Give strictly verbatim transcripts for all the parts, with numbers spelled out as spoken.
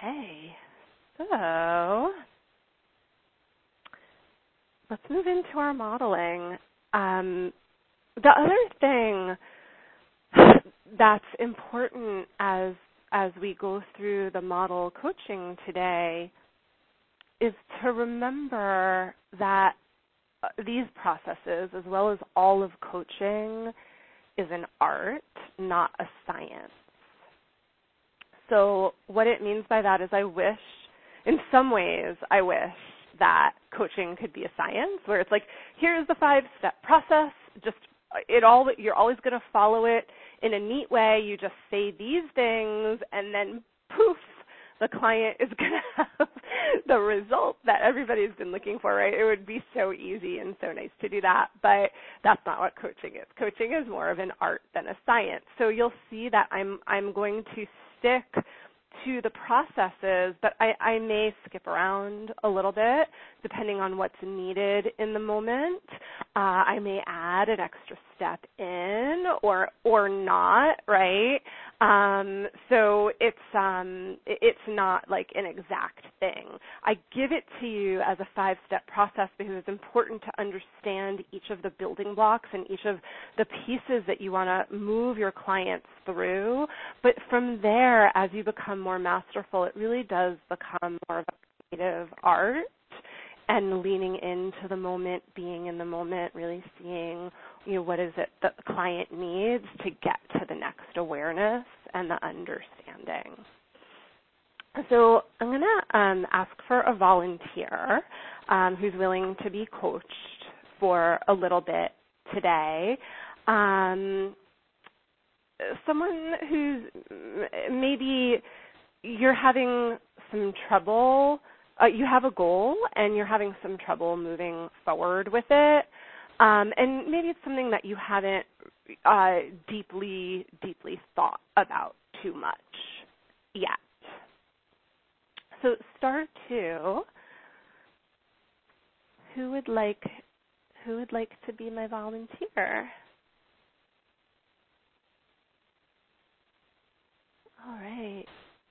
Okay, so let's move into our modeling. Um, the other thing that's important as as we go through the model coaching today is to remember that these processes, as well as all of coaching, is an art, not a science. So what it means by that is I wish, in some ways, I wish that coaching could be a science where it's like, here's the five-step process, just it all, you're always going to follow it in a neat way. You just say these things, and then poof, the client is going to have the result that everybody's been looking for, right? It would be so easy and so nice to do that, but that's not what coaching is. Coaching is more of an art than a science. So you'll see that I'm I'm going to stick to the processes, but I, I may skip around a little bit depending on what's needed in the moment. Uh, I may add an extra step in or or not, right? Um, so it's um, it's not like an exact thing. I give it to you as a five-step process because it's important to understand each of the building blocks and each of the pieces that you want to move your clients through. But from there, as you become more masterful, it really does become more of a creative art and leaning into the moment, being in the moment, really seeing, you know, what is it that the client needs to get to the next awareness and the understanding. So I'm going to um, ask for a volunteer um, who's willing to be coached for a little bit today. Um, someone who's maybe you're having some trouble, uh, you have a goal and you're having some trouble moving forward with it, um, and maybe it's something that you haven't uh, deeply, deeply thought about too much yet. So star two, who would like, who would like to be my volunteer? All right.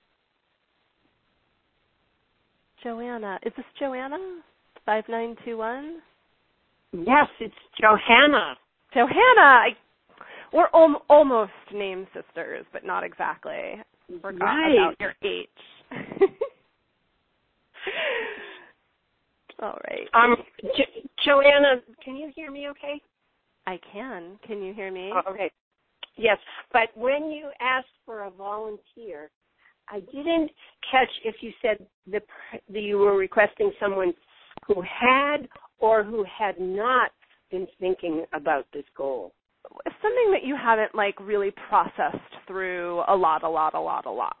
Joanna. Is this Joanna? five nine two one? Yes, it's Johanna. Johanna! I, we're al- almost name sisters, but not exactly. Forgot right. about your H. All right. Um, jo- Joanna, can you hear me okay? I can. Can you hear me? Oh, okay. Yes, but when you asked for a volunteer, I didn't catch if you said the, the, you were requesting someone who had or who had not been thinking about this goal. Something that you haven't, like, really processed through a lot, a lot, a lot, a lot.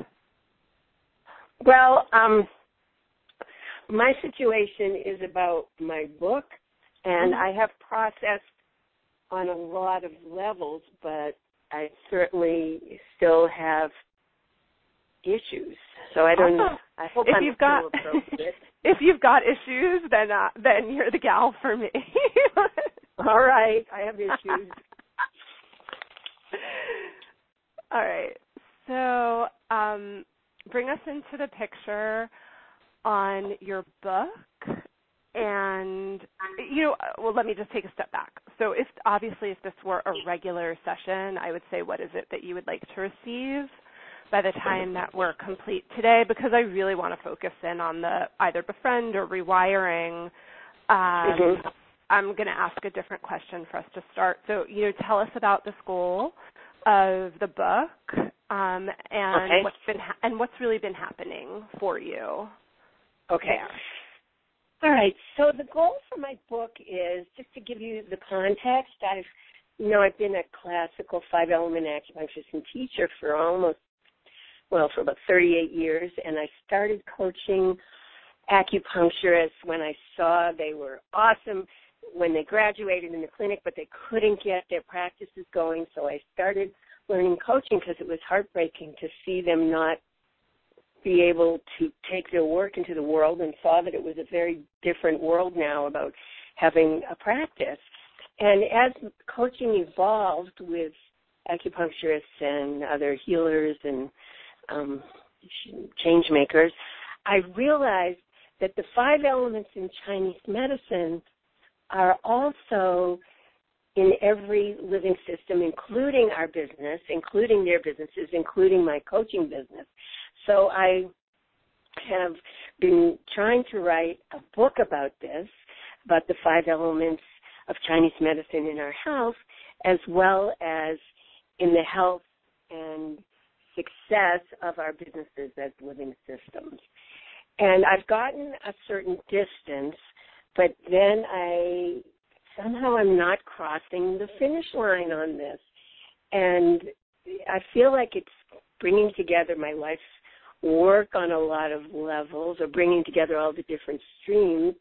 Well, um, my situation is about my book, and Mm-hmm. I have processed on a lot of levels, but I certainly still have issues. So I don't. Awesome. I hope if I'm you've got still appropriate. if you've got issues, then uh, then you're the gal for me. All right, I have issues. All right. So um, bring us into the picture on your book, and you know, well, let me just take a step back. So, if obviously if this were a regular session, I would say, what is it that you would like to receive by the time that we're complete today? Because I really want to focus in on the either befriend or rewiring. Um, Mm-hmm. I'm going to ask a different question for us to start. So, you know, tell us about this goal of the book, um, and Okay. what's been ha- and what's really been happening for you. Okay. There. All right. So the goal for my book is just to give you the context. I've, you know, I've been a classical five-element acupuncturist and teacher for almost, well, for about thirty-eight years, and I started coaching acupuncturists when I saw they were awesome when they graduated in the clinic, but they couldn't get their practices going. So I started learning coaching because it was heartbreaking to see them not be able to take their work into the world, and saw that it was a very different world now about having a practice. And as coaching evolved with acupuncturists and other healers and um, change makers, I realized that the five elements in Chinese medicine are also in every living system, including our business, including their businesses, including my coaching business. So I have been trying to write a book about this, about the five elements of Chinese medicine in our health, as well as in the health and success of our businesses as living systems. And I've gotten a certain distance, but then I somehow I'm not crossing the finish line on this. And I feel like it's bringing together my life's work on a lot of levels, or bringing together all the different streams.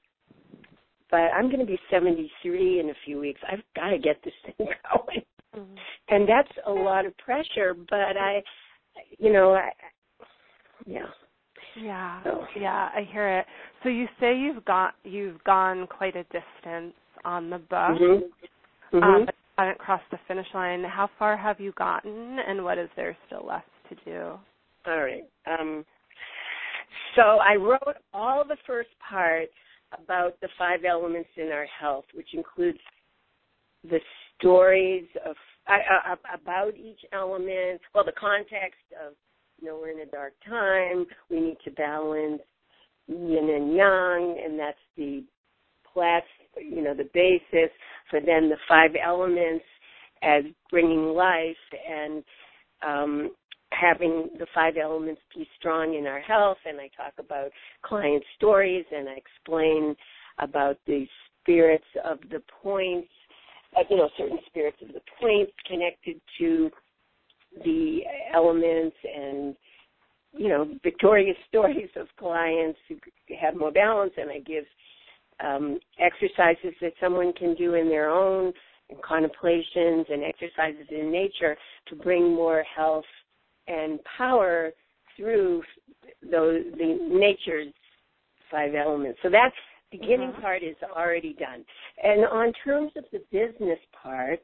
But I'm going to be seventy-three in a few weeks. I've got to get this thing going. Mm-hmm. And that's a lot of pressure, but I, you know, I, yeah. Yeah, so. yeah, I hear it. So you say you've got you've gone quite a distance on the book, mm-hmm. Mm-hmm. Um, but you haven't crossed the finish line. How far have you gotten, and what is there still left to do? All right. Um, so I wrote all the first part about the five elements in our health, which includes the stories of uh, about each element, well, the context of, you know, we're in a dark time, we need to balance yin and yang, and that's the plat, you know, the basis for then the five elements as bringing life and um, having the five elements be strong in our health. And I talk about client stories, and I explain about the spirits of the points, uh, you know, certain spirits of the points connected to the elements, and, you know, victorious stories of clients who have more balance. And I give um, exercises that someone can do in their own, and contemplations and exercises in nature to bring more health and power through those, the nature's five elements. So that beginning mm-hmm. part is already done. And on terms of the business part,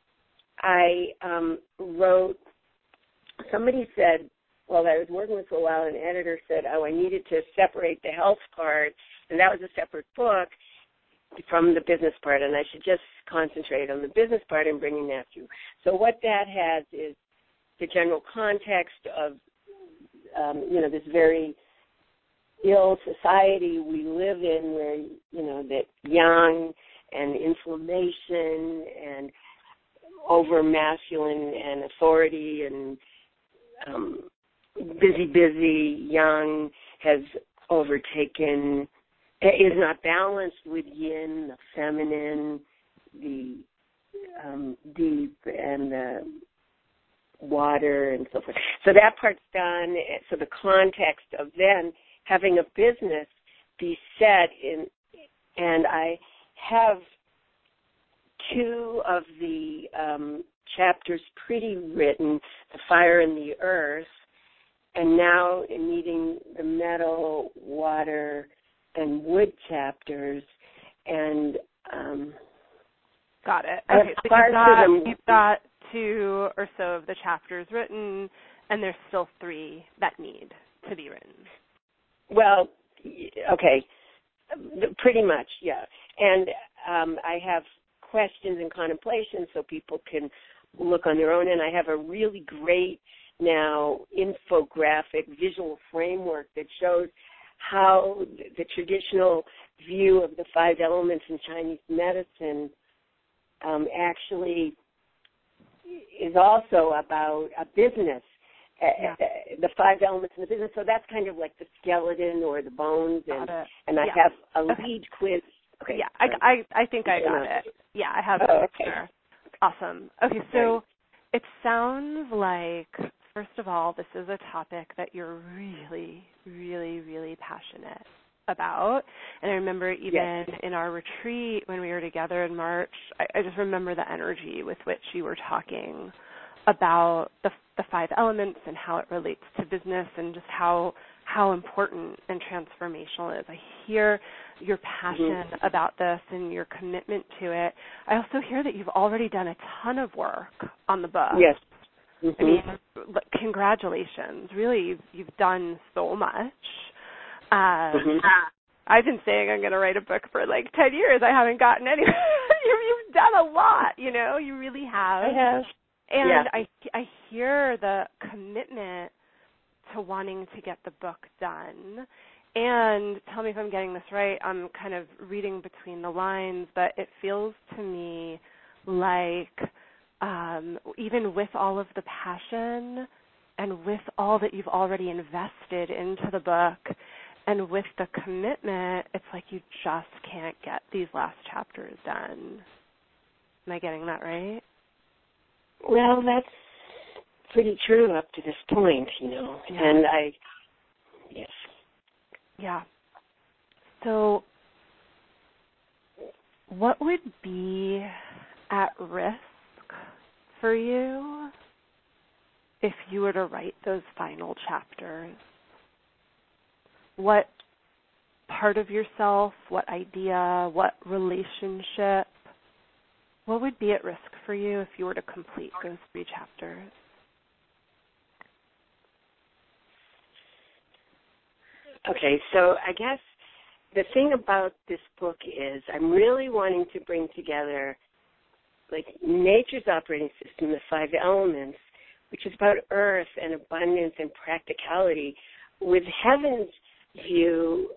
I um, wrote, somebody said, well, I was working with for a while, an editor said, oh, I needed to separate the health part, and that was a separate book from the business part, and I should just concentrate on the business part and bringing that through. So what that has is the general context of, um, you know, this very ill society we live in where, you know, that yang and inflammation and over masculine and authority and um, busy, busy yang has overtaken, is not balanced with yin, the feminine, the um, deep, and the water and so forth. So that part's done. So the context of then having a business be set in, and I have two of the um, chapters pretty written, the fire and the earth, and now in needing the metal, water, and wood chapters, and um, got it. Okay, so you've got, you've got two or so of the chapters written, and there's still three that need to be written. Well, okay, pretty much, yeah. And um, I have questions and contemplations so people can look on their own, and I have a really great now infographic visual framework that shows how the traditional view of the five elements in Chinese medicine um, actually is also about a business, yeah. uh, the five elements in the business. So that's kind of like the skeleton or the bones, and, and I yeah. have a okay. lead quiz. Okay, yeah, I, I, I think I got it. Yeah, I have oh, it okay. there. Awesome. Okay, so it sounds like, first of all, this is a topic that you're really, really, really passionate about. And I remember even yes. in our retreat when we were together in March, I, I just remember the energy with which you were talking about the, the five elements and how it relates to business and just how how important and transformational it is. I hear your passion mm-hmm. about this and your commitment to it. I also hear that you've already done a ton of work on the book. Yes. Mm-hmm. I mean, congratulations. Really, you've, you've done so much. Um, mm-hmm. I've been saying I'm going to write a book for like ten years. I haven't gotten anywhere. You've done a lot, you know. You really have. I have. And yeah. I, I hear the commitment to wanting to get the book done. And tell me if I'm getting this right. I'm kind of reading between the lines, but it feels to me like um, even with all of the passion and with all that you've already invested into the book and with the commitment, it's like you just can't get these last chapters done. Am I getting that right? Well, that's pretty true up to this point, you know. Yeah. And I, yes. Yeah. So what would be at risk for you if you were to write those final chapters? What part of yourself, what idea, what relationship, what would be at risk for you if you were to complete those three chapters? Okay, so I guess the thing about this book is I'm really wanting to bring together like nature's operating system, the five elements, which is about earth and abundance and practicality, with heaven's view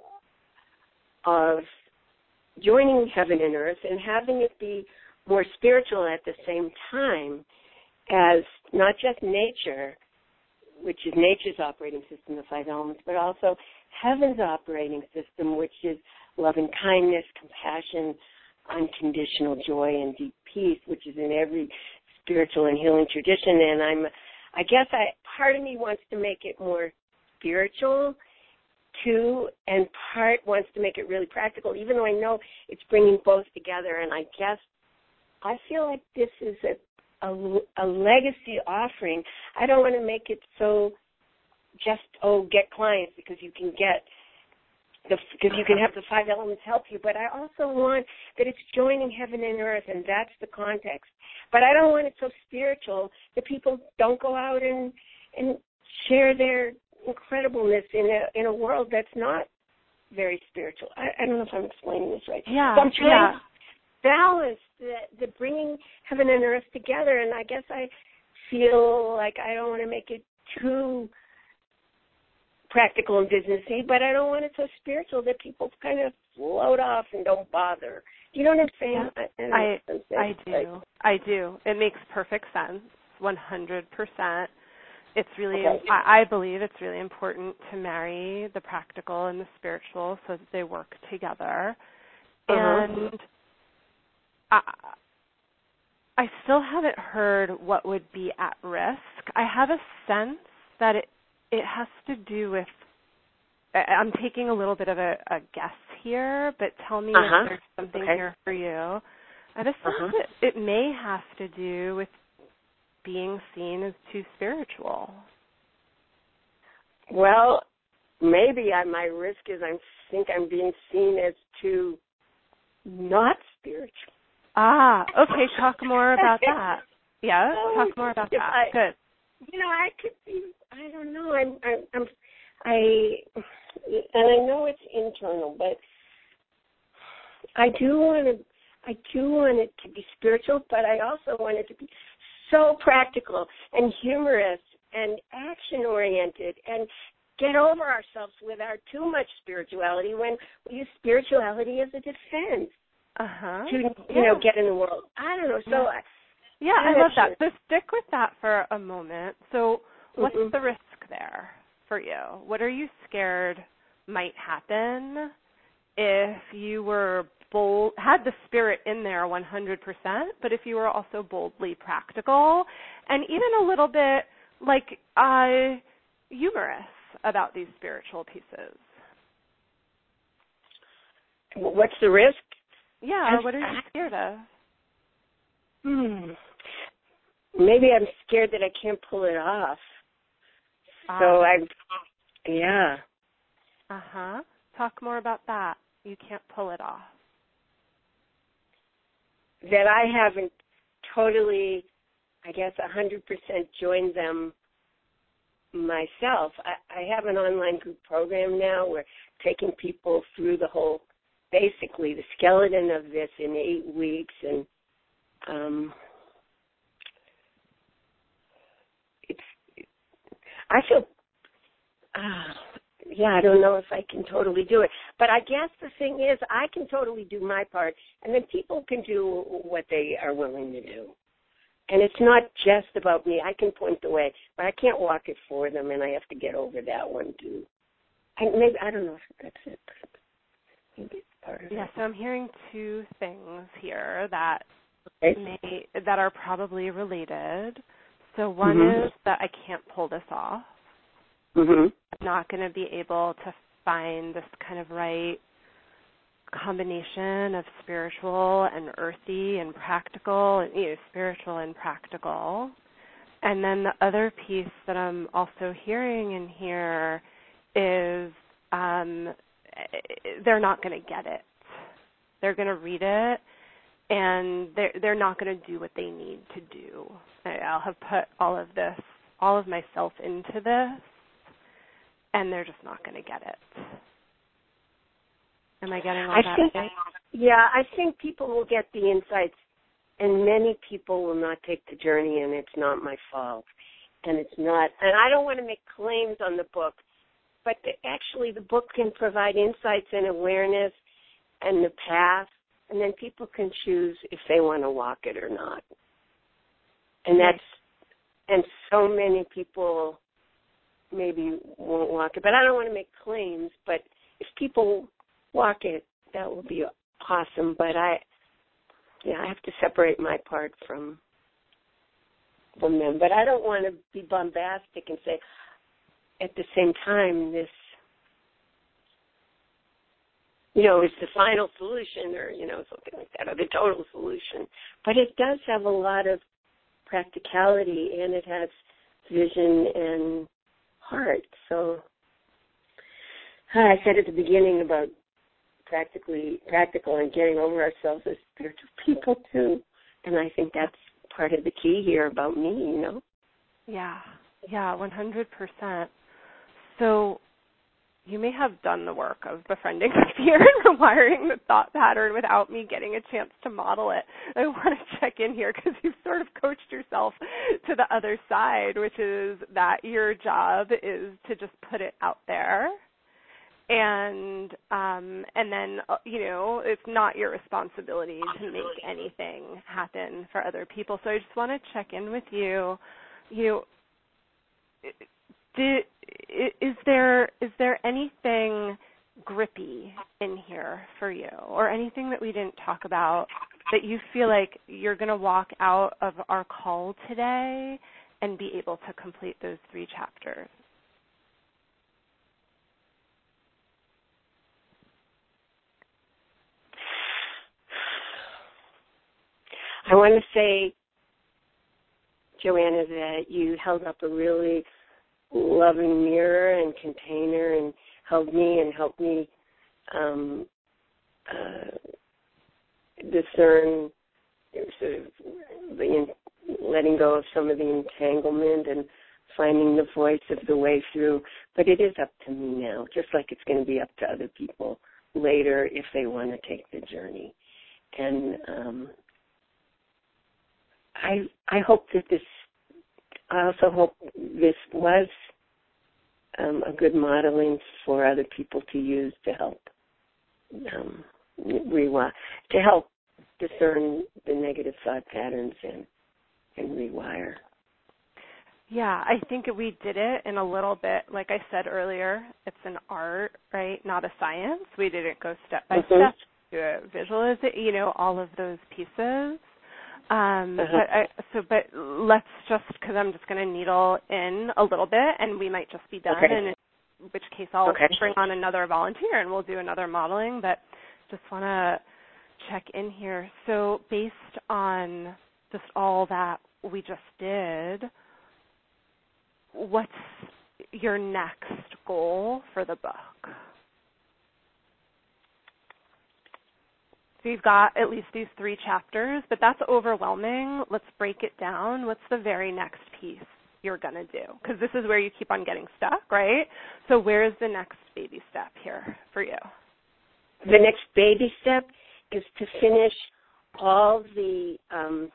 of joining heaven and earth and having it be more spiritual at the same time as not just nature, which is nature's operating system, the five elements, but also heaven's operating system, which is love and kindness, compassion, unconditional joy, and deep peace, which is in every spiritual and healing tradition. And I'm, I guess I, part of me wants to make it more spiritual, too, and part wants to make it really practical, even though I know it's bringing both together. And I guess I feel like this is a A, a legacy offering. I don't want to make it so just, oh, get clients because you can get the, because you can have the five elements help you, but I also want that it's joining heaven and earth, and that's the context. But I don't want it so spiritual that people don't go out and and share their incredibleness in a in a world that's not very spiritual. I, I don't know if I'm explaining this right. Yeah, so I'm trying yeah. to balance the, the bringing heaven and earth together, and I guess I feel like I don't want to make it too practical and businessy, but I don't want it so spiritual that people kind of float off and don't bother. Do you know what I'm saying? Yeah. I I, I do. I do. It makes perfect sense, one hundred percent. It's really, okay. I, I believe it's really important to marry the practical and the spiritual so that they work together. Uh-huh. And I, I still haven't heard what would be at risk. I have a sense that it it has to do with, I'm taking a little bit of a, a guess here, but tell me uh-huh. if there's something okay. here for you. I have a sense uh-huh. that it may have to do with being seen as too spiritual. Well, maybe I, my risk is I think I'm being seen as too not spiritual. Ah, okay. Talk more about that. Yeah, oh, talk more about that. I, Good. You know, I could be. I don't know. I'm. I'm. I'm I. And I know it's internal, but I do want to. I do want it to be spiritual, but I also want it to be so practical and humorous and action-oriented and get over ourselves with our too much spirituality when we use spirituality as a defense uh-huh. to, you yeah. know, get in the world. I don't know. So, yeah, I, yeah I love that. So stick with that for a moment. So what's mm-hmm. the risk there for you? What are you scared might happen if you were bold, had the spirit in there one hundred percent, but if you were also boldly practical and even a little bit like uh, humorous about these spiritual pieces? What's the risk? Yeah, As, what are you scared of? Hmm. Maybe I'm scared that I can't pull it off. Ah. So I'm, yeah. Uh-huh. Talk more about that. You can't pull it off. That I haven't totally I guess, one hundred percent join them myself. I, I have an online group program now. We're taking people through the whole, basically the skeleton of this in eight weeks, and um, it's. I feel, uh, yeah, I don't know if I can totally do it, but I guess the thing is, I can totally do my part, and then people can do what they are willing to do. And it's not just about me. I can point the way, but I can't walk it for them, and I have to get over that one too. And maybe I don't know if that's it. Maybe it's part of yeah, it. so I'm hearing two things here that Okay. may that are probably related. So one Mm-hmm. is that I can't pull this off. Mm-hmm. I'm not going to be able to find this kind of right combination of spiritual and earthy and practical, and, you know, spiritual and practical. And then the other piece that I'm also hearing in here is um, they're not going to get it. They're going to read it, and they're, they're not going to do what they need to do. I'll have put all of this, all of myself into this, and they're just not going to get it. Am I getting all I that think, right? yeah, I think people will get the insights, and many people will not take the journey, and it's not my fault. And it's not, and I don't want to make claims on the book, but the, actually the book can provide insights and awareness and the path, and then people can choose if they want to walk it or not. And that's, and so many people maybe won't walk it, but I don't want to make claims, but if people walk it, that will be awesome. But I, yeah, I have to separate my part from from them. But I don't want to be bombastic and say, at the same time, this, you know, is the final solution, or, you know, something like that, or the total solution. But it does have a lot of practicality, and it has vision and heart. So I said at the beginning about practically practical and getting over ourselves as spiritual people too, and I think that's part of the key here about me, you know. Yeah, yeah, one hundred percent. So you may have done the work of befriending the fear and rewiring the thought pattern without me getting a chance to model it. I want to check in here because you've sort of coached yourself to the other side, which is that your job is to just put it out there. And um, and then, uh, you know, it's not your responsibility to make anything happen for other people. So I just want to check in with you. You know, did, is there is there anything grippy in here for you, or anything that we didn't talk about that you feel like you're going to walk out of our call today and be able to complete those three chapters? I want to say, Joanna, that you held up a really loving mirror and container and held me and helped me um, uh, discern sort of the, letting go of some of the entanglement and finding the voice of the way through. But it is up to me now, just like it's going to be up to other people later if they want to take the journey. And um, I I hope that this, I also hope this was um, a good modeling for other people to use to help um, rewire, to help discern the negative thought patterns and, and rewire. Yeah, I think we did it in a little bit. Like I said earlier, it's an art, right? Not a science. We didn't go step by Mm-hmm. step to visualize it, you know, all of those pieces. Um, Uh-huh. but I, so, but let's just, because I'm just going to needle in a little bit, and we might just be done. Okay. And in which case, I'll Okay. bring on another volunteer, and we'll do another modeling. But just want to check in here. So, based on just all that we just did, what's your next goal for the book? So you've got at least these three chapters, but that's overwhelming. Let's break it down. What's the very next piece you're going to do? Because this is where you keep on getting stuck, right? So where's the next baby step here for you? The next baby step is to finish all the um,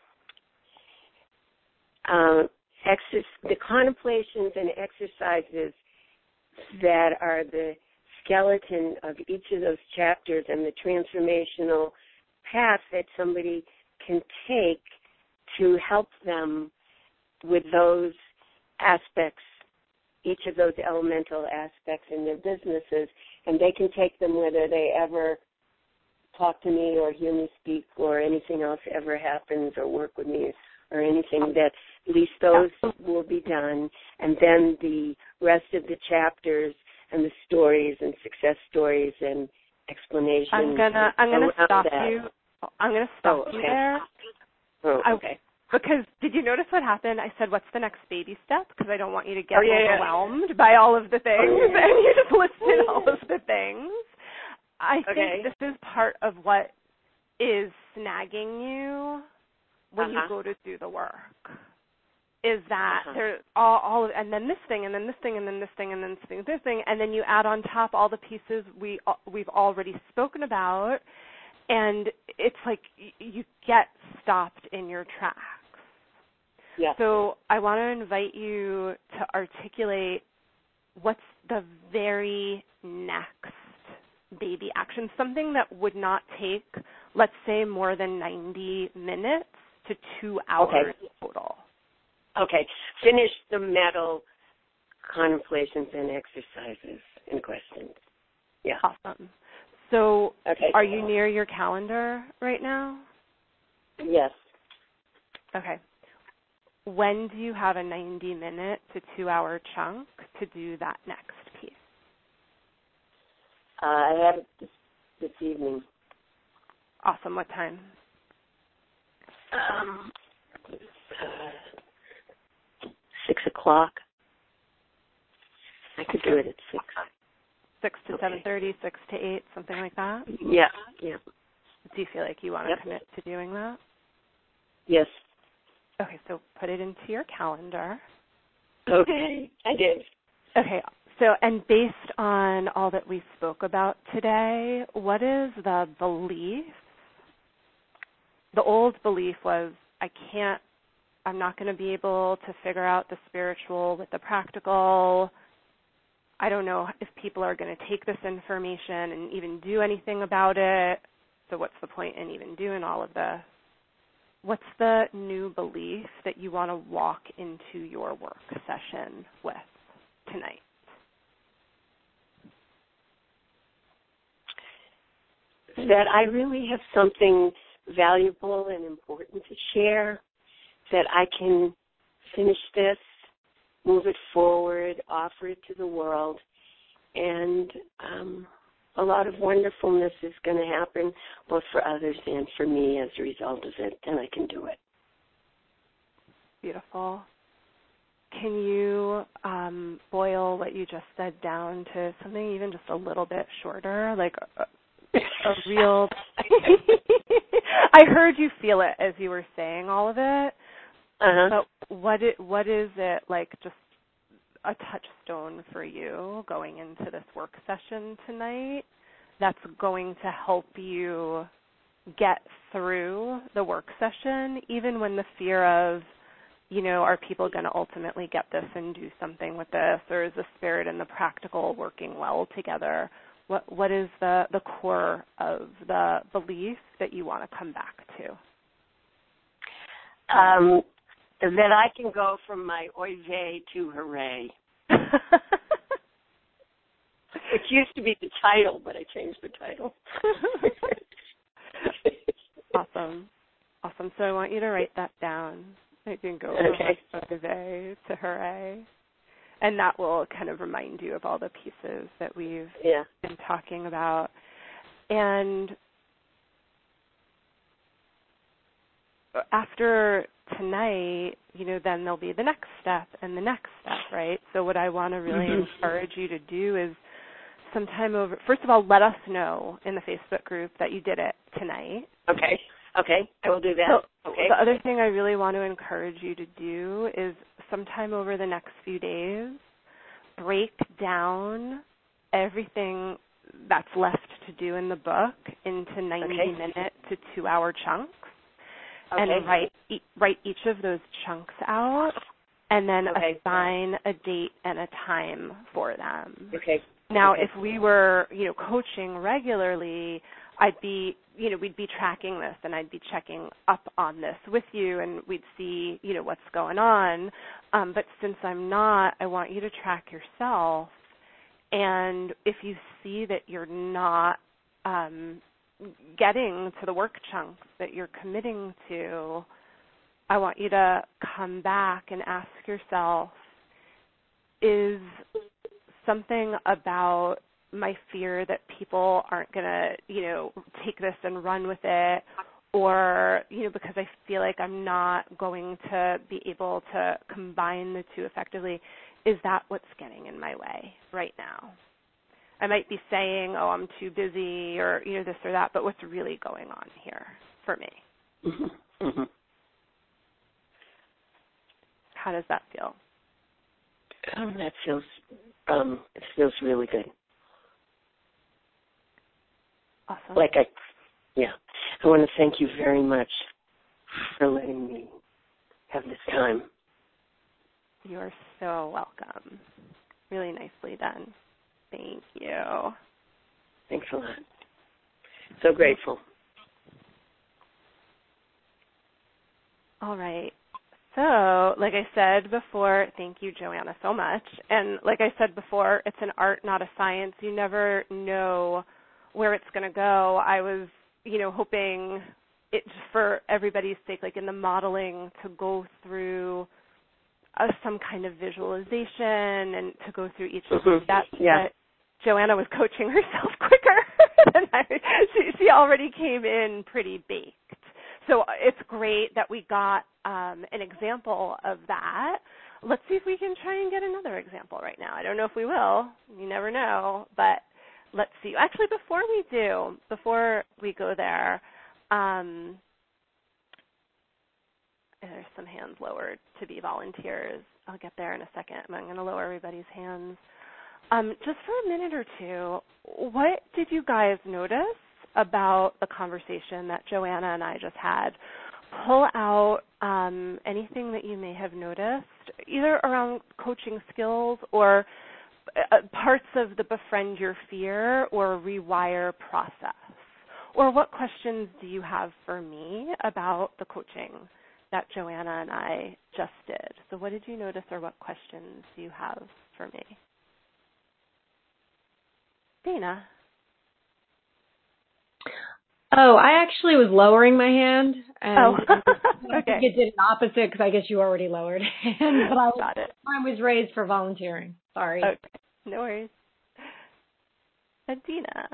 uh, exer- the contemplations and exercises that are the skeleton of each of those chapters and the transformational path that somebody can take to help them with those aspects, each of those elemental aspects in their businesses, and they can take them whether they ever talk to me or hear me speak or anything else ever happens or work with me or anything, that at least those will be done, and then the rest of the chapters and the stories and success stories and explanations. I'm gonna I'm gonna stop that. you. I'm gonna stop oh, okay. you there. Oh, okay. I, because did you notice what happened? I said, "What's the next baby step?" Because I don't want you to get oh, yeah, overwhelmed yeah. by all of the things, oh, yeah. and you just listed all of the things. I okay. think this is part of what is snagging you when uh-huh. you go to do the work. Is that uh-huh. there's all, all of, and then this thing, and then this thing, and then this thing, and then this thing, this thing, and then you add on top all the pieces we we've already spoken about, and it's like you get stopped in your tracks. Yeah. So I want to invite you to articulate what's the very next baby action, something that would not take, let's say, more than ninety minutes to two hours okay. total. Okay, finish the metal contemplations and exercises and questions. Yeah. Awesome. So okay. Are you near your calendar right now? Yes. Okay. When do you have a ninety minute to two hour chunk to do that next piece? Uh, I have it this, this evening. Awesome. What time? Um, uh, Six o'clock. I could do it at six. Six to okay. seven thirty, six to eight, something like that. Yeah, yeah. Do you feel like you want yep. to commit to doing that? Yes. Okay, so put it into your calendar. Okay, I did. Okay, so and based on all that we spoke about today, what is the belief? The old belief was, I can't. I'm not going to be able to figure out the spiritual with the practical. I don't know if people are going to take this information and even do anything about it. So what's the point in even doing all of this? What's the new belief that you want to walk into your work session with tonight? That I really have something valuable and important to share, that I can finish this, move it forward, offer it to the world, and um, a lot of wonderfulness is going to happen both for others and for me as a result of it, and I can do it. Beautiful. Can you um, boil what you just said down to something even just a little bit shorter, like a, a real... I heard you feel it as you were saying all of it. Uh-huh. But what it, what is it like, just a touchstone for you going into this work session tonight that's going to help you get through the work session, even when the fear of, you know, are people going to ultimately get this and do something with this, or is the spirit and the practical working well together? What what is the, the core of the belief that you want to come back to? Um, that I can go from my oy vey to hooray. Which used to be the title, but I changed the title. Awesome. Awesome. So I want you to write that down. You can go okay. from oy vey to hooray. And that will kind of remind you of all the pieces that we've yeah. been talking about. And after tonight, you know, then there'll be the next step and the next step, right? So what I want to really mm-hmm. encourage you to do is sometime over, first of all, let us know in the Facebook group that you did it tonight. Okay. Okay. I will do that. So okay. The other thing I really want to encourage you to do is sometime over the next few days, break down everything that's left to do in the book into ninety okay. minute to two hour chunks. Okay. And write e- write each of those chunks out, and then okay. assign a date and a time for them. Okay. Now, okay. if we were, you know, coaching regularly, I'd be, you know, we'd be tracking this, and I'd be checking up on this with you, and we'd see, you know, what's going on. Um, but since I'm not, I want you to track yourself. And if you see that you're not um, getting to the work chunks that you're committing to, I want you to come back and ask yourself, is something about my fear that people aren't going to, you know, take this and run with it, or, you know, because I feel like I'm not going to be able to combine the two effectively, is that what's getting in my way right now? I might be saying, oh, I'm too busy, or, you know, this or that, but what's really going on here for me? Mm-hmm. Mm-hmm. How does that feel? Um, that feels, um, it feels really good. Awesome. Like I, yeah. I want to thank you very much for letting me have this time. You're so welcome. Really nicely done. Thank you. Thanks a lot. So grateful. All right. So, like I said before, thank you, Joanna, so much. And like I said before, it's an art, not a science. You never know where it's going to go. I was, you know, hoping it, for everybody's sake, like in the modeling, to go through uh, some kind of visualization and to go through each of the steps. Yeah. But Joanna was coaching herself quicker than I. She, she already came in pretty baked. So it's great that we got um, an example of that. Let's see if we can try and get another example right now. I don't know if we will. You never know. But let's see. Actually, before we do, before we go there, um, there's some hands lowered to be volunteers. I'll get there in a second. I'm going to lower everybody's hands. Um, just for a minute or two, what did you guys notice about the conversation that Joanna and I just had? Pull out um, anything that you may have noticed, either around coaching skills or uh, parts of the Befriend Your Fear or Rewire process. Or what questions do you have for me about the coaching that Joanna and I just did? So what did you notice, or what questions do you have for me? Dana. Oh, I actually was lowering my hand. And oh, I okay. think it did an opposite because I guess you already lowered it. But I was, Got it. mine was raised for volunteering. Sorry. Okay, no worries. Adina.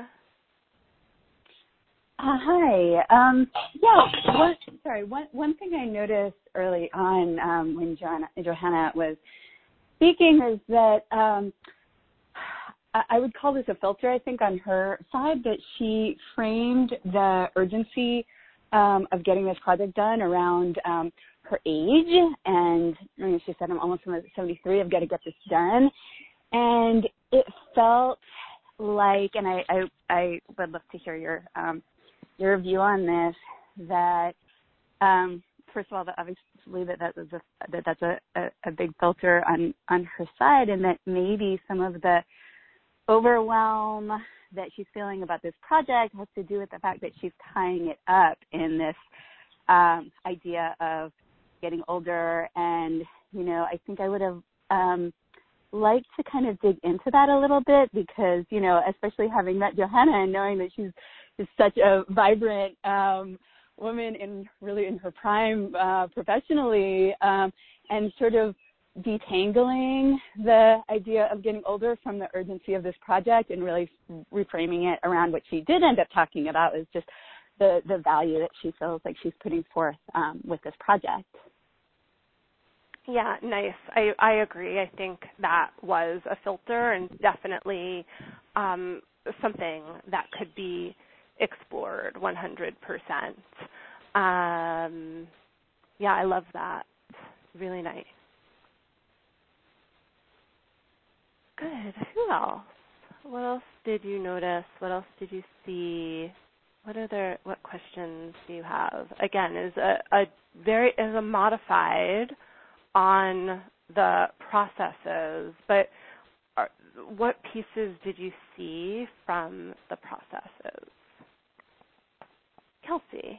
Uh, hi. Um, yeah. One, sorry. One one thing I noticed early on um, when Joanna, Johanna was speaking is that um, I, I would call this a filter. I think on her side, that she framed the urgency um, of getting this project done around um, her age, and you know, she said, "I'm almost seventy-three. I've got to get this done," and it felt like, and I I, I would love to hear your um, your view on this, that um, first of all, that obviously that that was a, that that's a, a, a big filter on, on her side, and that maybe some of the overwhelm that she's feeling about this project has to do with the fact that she's tying it up in this um, idea of getting older. And, you know, I think I would have um, liked to kind of dig into that a little bit because, you know, especially having met Johanna and knowing that she's is such a vibrant um, woman in really in her prime uh, professionally, um, and sort of detangling the idea of getting older from the urgency of this project and really reframing it around what she did end up talking about is just the, the value that she feels like she's putting forth um, with this project. Yeah, nice. I, I agree. I think that was a filter and definitely um, something that could be explored one hundred percent. Um, yeah, I love that. Really nice. Good. Who else? What else did you notice? What else did you see? What other what questions do you have? Again, is a, a very is a modified on the processes, but are, what pieces did you see from the processes? Kelsey.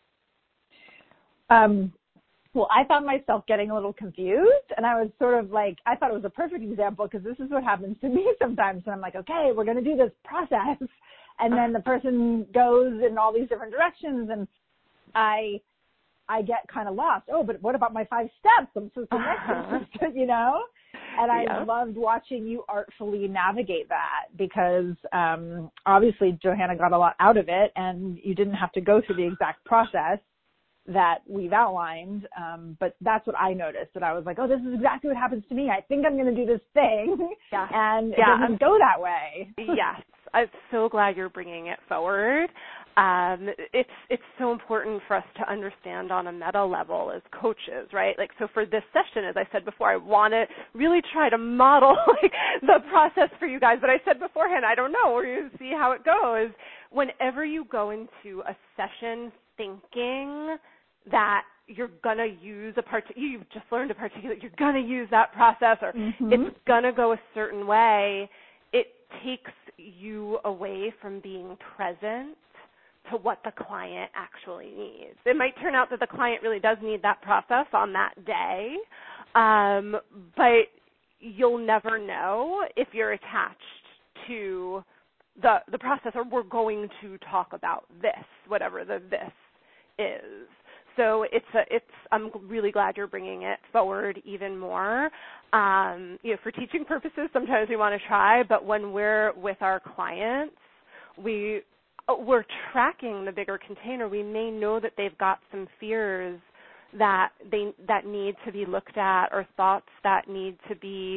Um, well, I found myself getting a little confused, and I was sort of like, I thought it was a perfect example because this is what happens to me sometimes. And I'm like, okay, we're going to do this process. And then the person goes in all these different directions, and I I get kind of lost. Oh, but what about my five steps? I'm supposed to Uh-huh. next, you know? And I Yep. loved watching you artfully navigate that because um, obviously Johanna got a lot out of it, and you didn't have to go through the exact process that we've outlined. Um, but that's what I noticed, that I was like, oh, this is exactly what happens to me. I think I'm going to do this thing. Yeah. And it Yeah, doesn't I'm, go that way. Yes. I'm so glad you're bringing it forward. Um, it's it's so important for us to understand on a meta level as coaches, right? Like, so for this session, as I said before, I want to really try to model like the process for you guys. But I said beforehand, I don't know. We're going to see how it goes. Whenever you go into a session thinking that you're going to use a part, you've just learned a particular, you're going to use that process, or Mm-hmm. it's going to go a certain way, it takes you away from being present to what the client actually needs. It might turn out that the client really does need that process on that day, um, but you'll never know if you're attached to the the process, or we're going to talk about this, whatever the this is. So it's a, it's. I'm really glad you're bringing it forward even more. Um, you know, for teaching purposes, sometimes we want to try, but when we're with our clients, we we're tracking the bigger container. We may know that they've got some fears that they that need to be looked at, or thoughts that need to be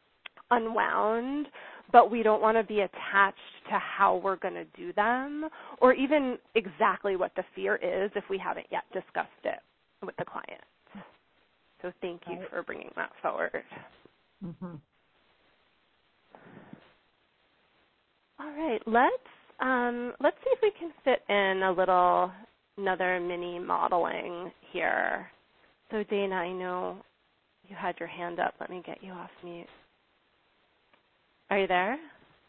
unwound, but we don't want to be attached to how we're going to do them, or even exactly what the fear is if we haven't yet discussed it with the client. So thank you Right. for bringing that forward. Mm-hmm. All right, let's um, let's see if we can fit in a little another mini modeling here. So Dana, I know you had your hand up. Let me get you off mute. Are you there?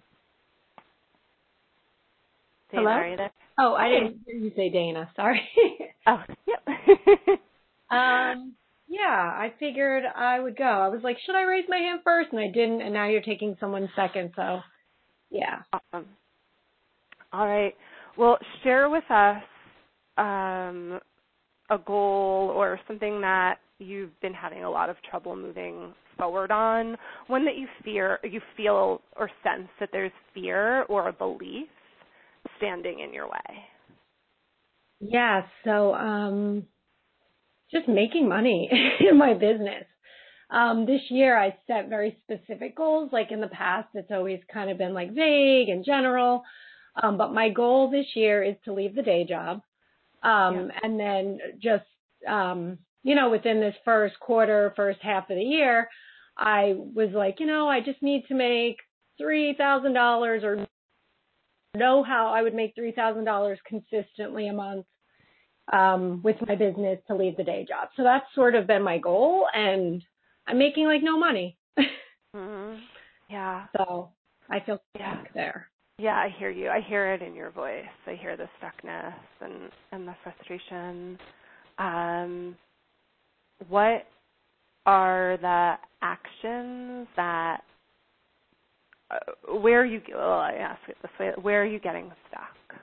Dana, Hello? are you there? Oh, I Hey. didn't hear you say Dana. Sorry. Oh, yep. um, yeah, I figured I would go. I was like, should I raise my hand first? And I didn't, and now you're taking someone second, so yeah. Awesome. All right. Well, share with us um, a goal or something that you've been having a lot of trouble moving forward on, one that you fear, you feel or sense that there's fear or a belief standing in your way. Yeah, so um, just making money in my business. Um, this year I set very specific goals. Like in the past, it's always kind of been like vague and general. Um, but my goal this year is to leave the day job. Um, Yeah. and then just, um, you know, within this first quarter, first half of the year, I was like, you know, I just need to make three thousand dollars or know how I would make three thousand dollars consistently a month, um, with my business to leave the day job. So that's sort of been my goal, and I'm making like no money. Mm-hmm. Yeah. So I feel Yeah. stuck there. Yeah, I hear you. I hear it in your voice. I hear the stuckness and, and the frustration. Um, what are the actions that, uh, where are you, well, I ask it this way, where are you getting stuck?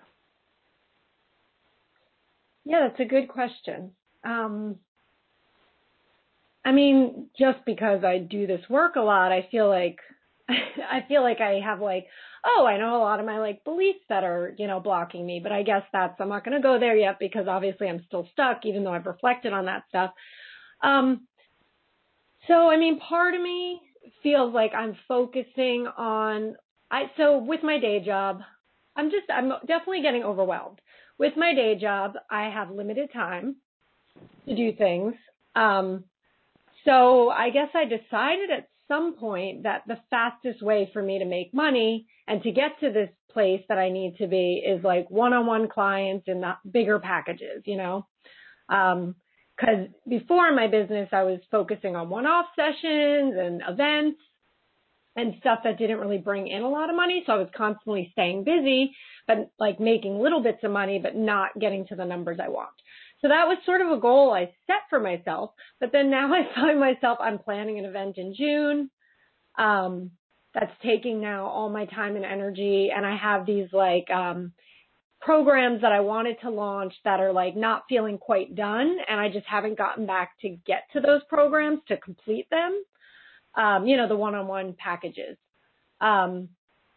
Yeah, that's a good question. Um, I mean, just because I do this work a lot, I feel like I feel like I have like, oh, I know a lot of my like beliefs that are, you know, blocking me, but I guess that's, I'm not going to go there yet because obviously I'm still stuck, even though I've reflected on that stuff. Um, So, I mean, part of me feels like I'm focusing on, I, so with my day job, I'm just, I'm definitely getting overwhelmed. With my day job, I have limited time to do things. Um, so I guess I decided at some point that the fastest way for me to make money and to get to this place that I need to be is like one-on-one clients and not bigger packages, you know? Um, Because before in my business, I was focusing on one-off sessions and events and stuff that didn't really bring in a lot of money. So I was constantly staying busy, but like making little bits of money, but not getting to the numbers I want. So that was sort of a goal I set for myself. But then now I find myself, I'm planning an event in June. Um, that's taking now all my time and energy. And I have these like, um, programs that I wanted to launch that are like not feeling quite done. And I just haven't gotten back to get to those programs to complete them. Um, you know, the one-on-one packages. Um,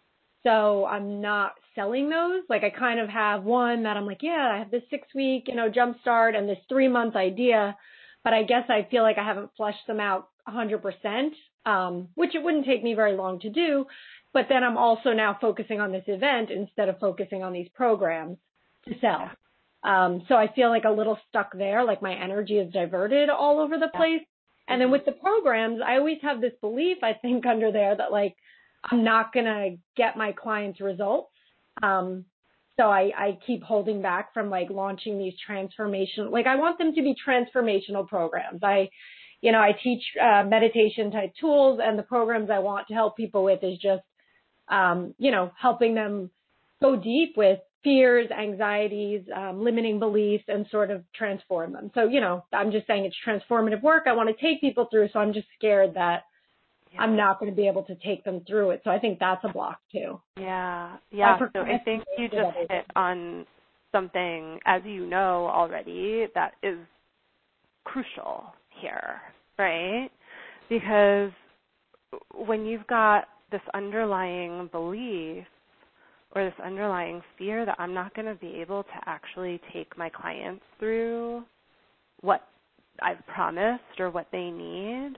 so I'm not selling those. Like I kind of have one that I'm like, yeah, I have this six week, you know, jumpstart and this three month idea, but I guess I feel like I haven't fleshed them out a hundred percent, um, which it wouldn't take me very long to do. But then I'm also now focusing on this event instead of focusing on these programs to sell. Um, so I feel like a little stuck there, like my energy is diverted all over the place. And then with the programs, I always have this belief, I think, under there that like, I'm not going to get my clients results. Um, so I, I keep holding back from like launching these transformation, like I want them to be transformational programs. I, you know, I teach uh, meditation type tools, and the programs I want to help people with is just, um, you know, helping them go deep with fears, anxieties, um, limiting beliefs, and sort of transform them. So, you know, I'm just saying it's transformative work I want to take people through. So I'm just scared that yeah. I'm not going to be able to take them through it. So I think that's a block too. Yeah. Yeah. So I think you just hit on something, as you know already, that is crucial here, right? Because when you've got this underlying belief or this underlying fear that I'm not going to be able to actually take my clients through what I've promised or what they need,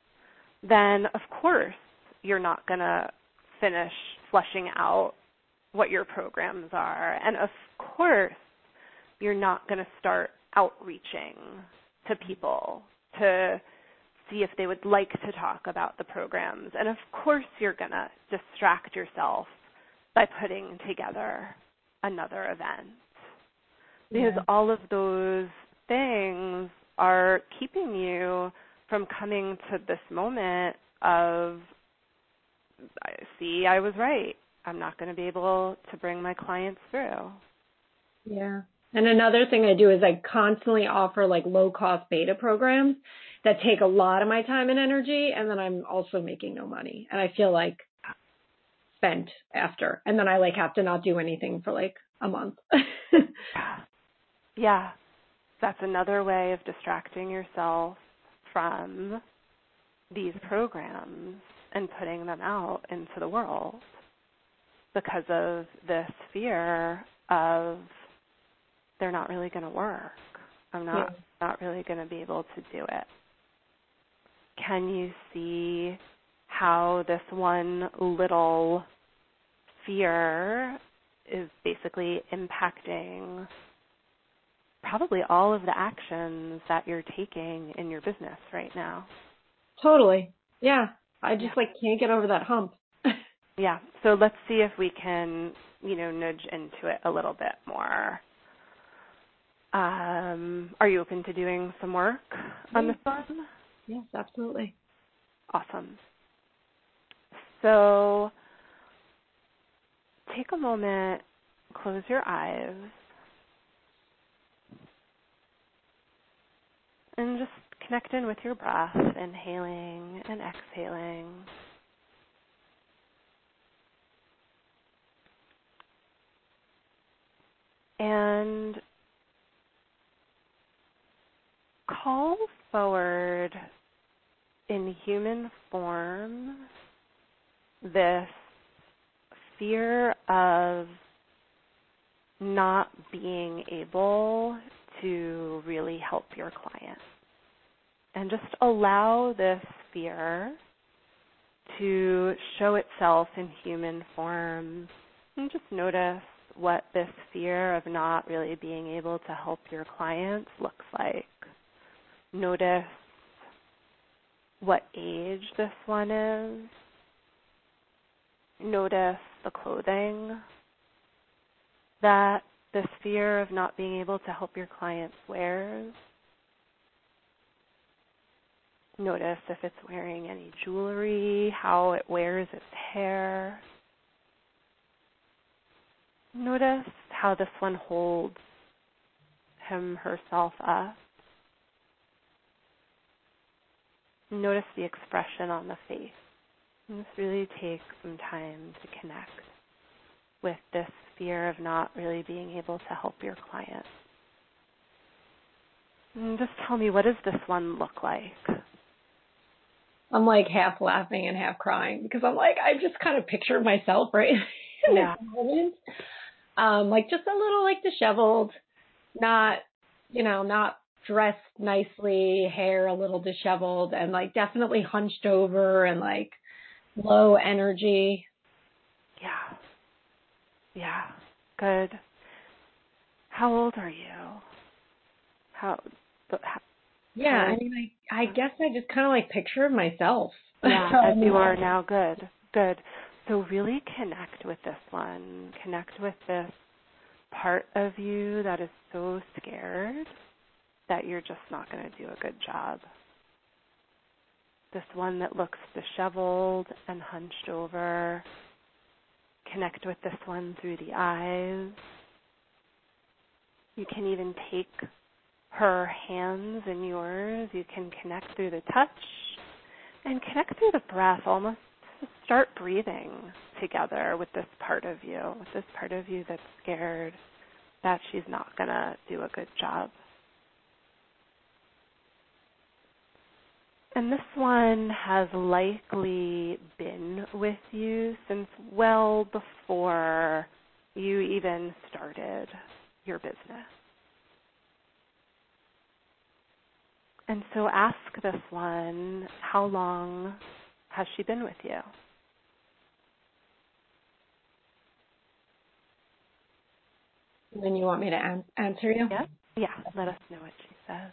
then of course you're not going to finish fleshing out what your programs are. And of course you're not going to start outreaching to people to see if they would like to talk about the programs. And of course you're going to distract yourself by putting together another event. Because yeah. all of those things are keeping you from coming to this moment of, see, I was right. I'm not going to be able to bring my clients through. Yeah. And another thing I do is I constantly offer like low-cost beta programs that take a lot of my time and energy, and then I'm also making no money. And I feel like spent after. And then I like have to not do anything for like a month. Yeah. That's another way of distracting yourself from these programs and putting them out into the world because of this fear of they're not really going to work. I'm not yeah. not really going to be able to do it. Can you see how this one little fear is basically impacting probably all of the actions that you're taking in your business right now? Totally. Yeah. I just yeah. like can't get over that hump. Yeah. So let's see if we can, you know, nudge into it a little bit more. Um, are you open to doing some work yeah. on this one? Yes, absolutely. Awesome. So take a moment, close your eyes, and just connect in with your breath, inhaling and exhaling. And call forward in human form this fear of not being able to really help your client. and just allow this fear to show itself in human form. And just notice what this fear of not really being able to help your clients looks like. Notice what age this one is. Notice the clothing that this fear of not being able to help your clients wears. Notice if it's wearing any jewelry, how it wears its hair. Notice how this one holds him, herself up. Notice the expression on the face. And just really take some time to connect with this fear of not really being able to help your client. And just tell me, what does this one look like? I'm like half laughing and half crying because I'm like, I just kind of picture myself, right? in Yeah. this moment. Um, like just a little like disheveled, not, you know, not dressed nicely, hair a little disheveled, and like definitely hunched over and like low energy. Yeah. Yeah. Good. How old are you? How, how Yeah, I mean, I, I guess I just kind of like picture myself. Yeah, as you are now. Good, good. So really connect with this one. Connect with this part of you that is so scared that you're just not going to do a good job. This one that looks disheveled and hunched over. Connect with this one through the eyes. You can even take her hands in yours. You can connect through the touch and connect through the breath. Almost start breathing together with this part of you, with this part of you that's scared that she's not going to do a good job. And this one has likely been with you since well before you even started your business. And so ask this one, how long has she been with you? And then you want me to an- answer you? Yeah? Yeah, let us know what she says.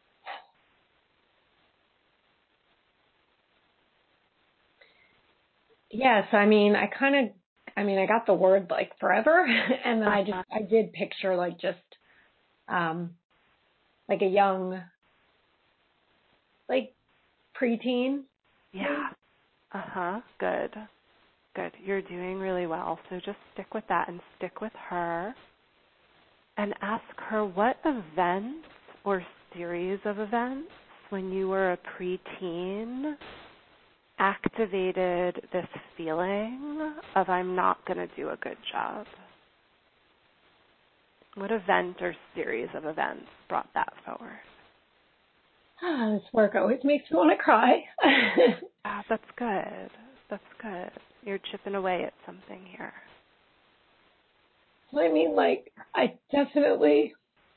Yes, I mean, I kind of, I mean, I got the word like forever, and then I just, I did picture like just, um, like a young, like preteen. Yeah. Uh-huh. Good. Good. You're doing really well. So just stick with that and stick with her and ask her what events or series of events when you were a preteen activated this feeling of I'm not going to do a good job. What event or series of events brought that forward? Ah, this work always makes me want to cry. Ah, that's good. That's good. You're chipping away at something here. I mean, like, I definitely,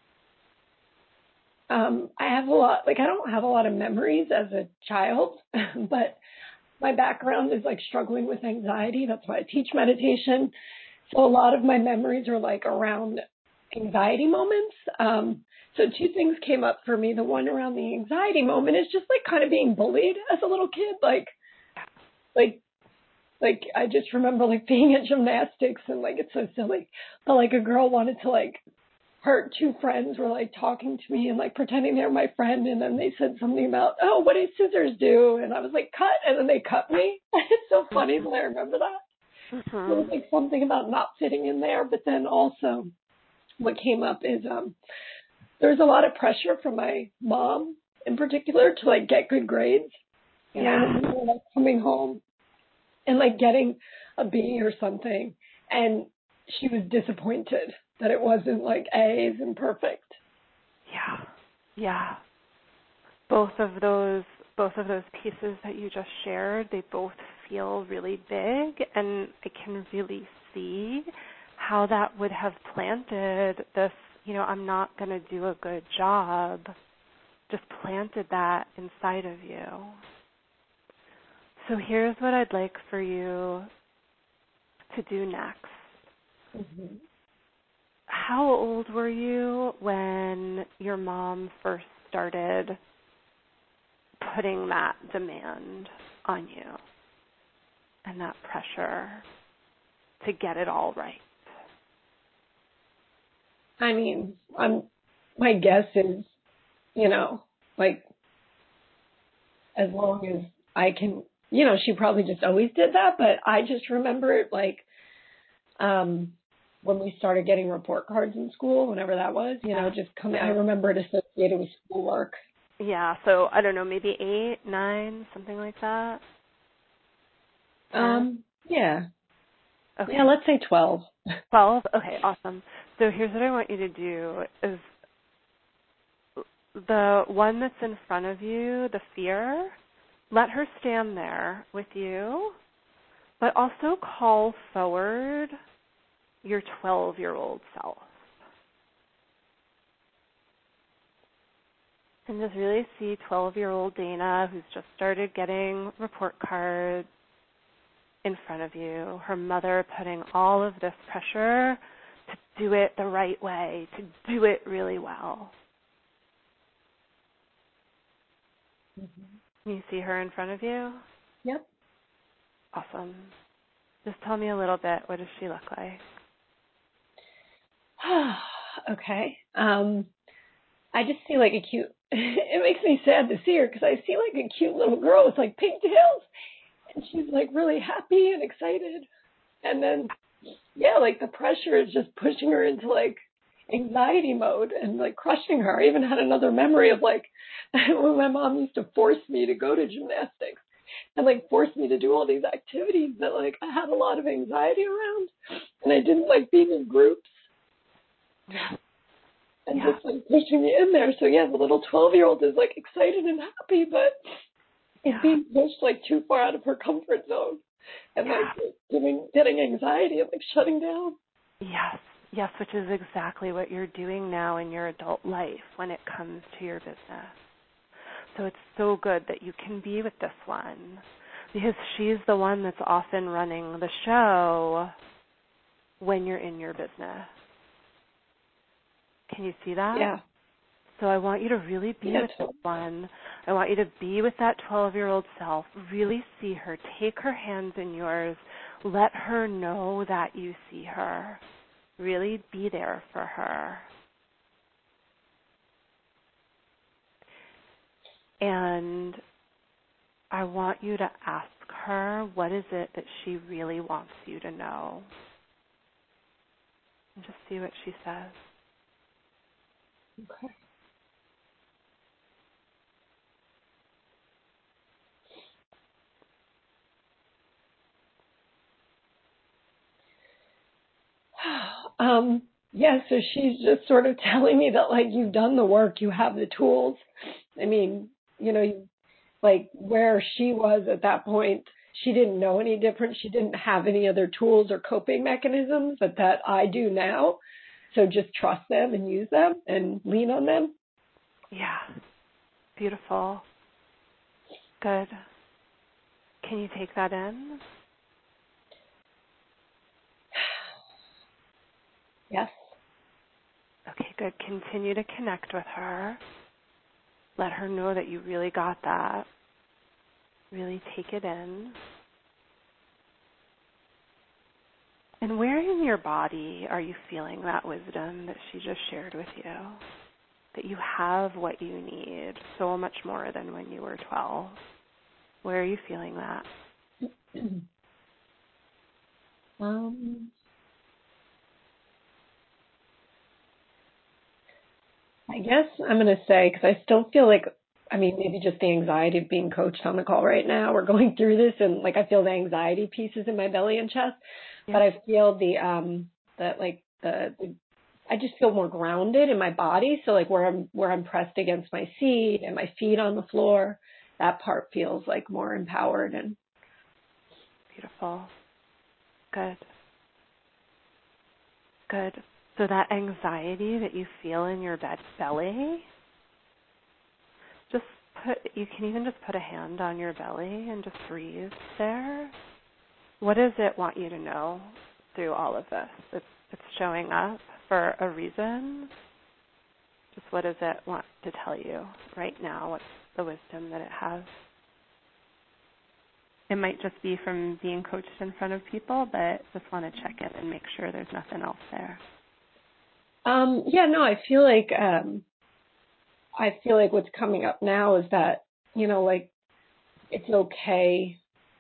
um, I have a lot, like, I don't have a lot of memories as a child, but my background is like struggling with anxiety. That's why I teach meditation. So a lot of my memories are like around anxiety moments. Um, so two things came up for me. The one around the anxiety moment is just like kind of being bullied as a little kid. Like, like, like I just remember like being at gymnastics and like, it's so silly, but like a girl wanted to like her two friends were like talking to me and like pretending they were my friend, and then they said something about, oh, what do scissors do? And I was like, cut, and then they cut me. It's so funny that I remember that. Mm-hmm. It was like something about not fitting in there, but then also what came up is um there was a lot of pressure from my mom in particular to like get good grades. And Yeah. I remember like coming home and like getting a B or something, and she was disappointed that it wasn't like A's and perfect. Yeah. Yeah. Both of those both of those pieces that you just shared, they both feel really big, and I can really see how that would have planted this, you know, I'm not going to do a good job just planted that inside of you. So here's what I'd like for you to do next. Mm-hmm. How old were you when your mom first started putting that demand on you and that pressure to get it all right? I mean, I'm, my guess is, you know, like, as long as I can, you know, she probably just always did that, but I just remember it like, um, when we started getting report cards in school, whenever that was, you know, just coming, I remember it associated with schoolwork. Yeah, so I don't know, maybe eight, nine, something like that? Um, yeah. Okay. Yeah, let's say twelve. twelve? Okay, awesome. So here's what I want you to do is the one that's in front of you, the fear, let her stand there with you, but also call forward your twelve-year-old self. And just really see twelve-year-old Dana, who's just started getting report cards, in front of you, her mother putting all of this pressure to do it the right way, to do it really well. Mm-hmm. Can you see her in front of you? Yep. Awesome. Just tell me a little bit. What does she look like? Okay. Um, I just see like a cute, it makes me sad to see her because I see like a cute little girl with like pigtails. And she's like really happy and excited. And then, yeah, like the pressure is just pushing her into like anxiety mode and like crushing her. I even had another memory of like when my mom used to force me to go to gymnastics and like force me to do all these activities that like I had a lot of anxiety around. And I didn't like being in groups. Yeah. And yeah. just like pushing me in there. So yeah, the little twelve-year-old is like excited and happy, but is being pushed like too far out of her comfort zone and yeah. like getting getting anxiety and like shutting down. Yes, yes, which is exactly what you're doing now in your adult life when it comes to your business. So it's so good that you can be with this one because she's the one that's often running the show when you're in your business. Can you see that? Yeah. So I want you to really be yeah, with this one. I want you to be with that twelve-year-old self. Really see her. Take her hands in yours. Let her know that you see her. Really be there for her. And I want you to ask her, what is it that she really wants you to know? And just see what she says. Okay. Um, yeah, so she's just sort of telling me that, like, you've done the work, you have the tools. I mean, you know, you, like, where she was at that point, she didn't know any different. She didn't have any other tools or coping mechanisms, but that I do now. So just trust them and use them and lean on them. Yeah. Beautiful. Good. Can you take that in? Yes. Okay, good. Continue to connect with her. Let her know that you really got that. Really take it in. And where in your body are you feeling that wisdom that she just shared with you? That you have what you need so much more than when you were twelve. Where are you feeling that? um, I guess I'm going to say, because I still feel like, I mean, maybe just the anxiety of being coached on the call right now. We're going through this, and like I feel the anxiety pieces in my belly and chest, yeah. But I feel the um that like the, the I just feel more grounded in my body. So like where I'm where I'm pressed against my seat and my feet on the floor, that part feels like more empowered and beautiful. Good. Good. So that anxiety that you feel in your bed belly, put, you can even just put a hand on your belly and just breathe there. What does it want you to know through all of this? It's, it's showing up for a reason. Just what does it want to tell you right now? What's the wisdom that it has? It might just be from being coached in front of people, but just want to check in and make sure there's nothing else there. Um, yeah, no, I feel like, um, I feel like what's coming up now is that, you know, like, it's okay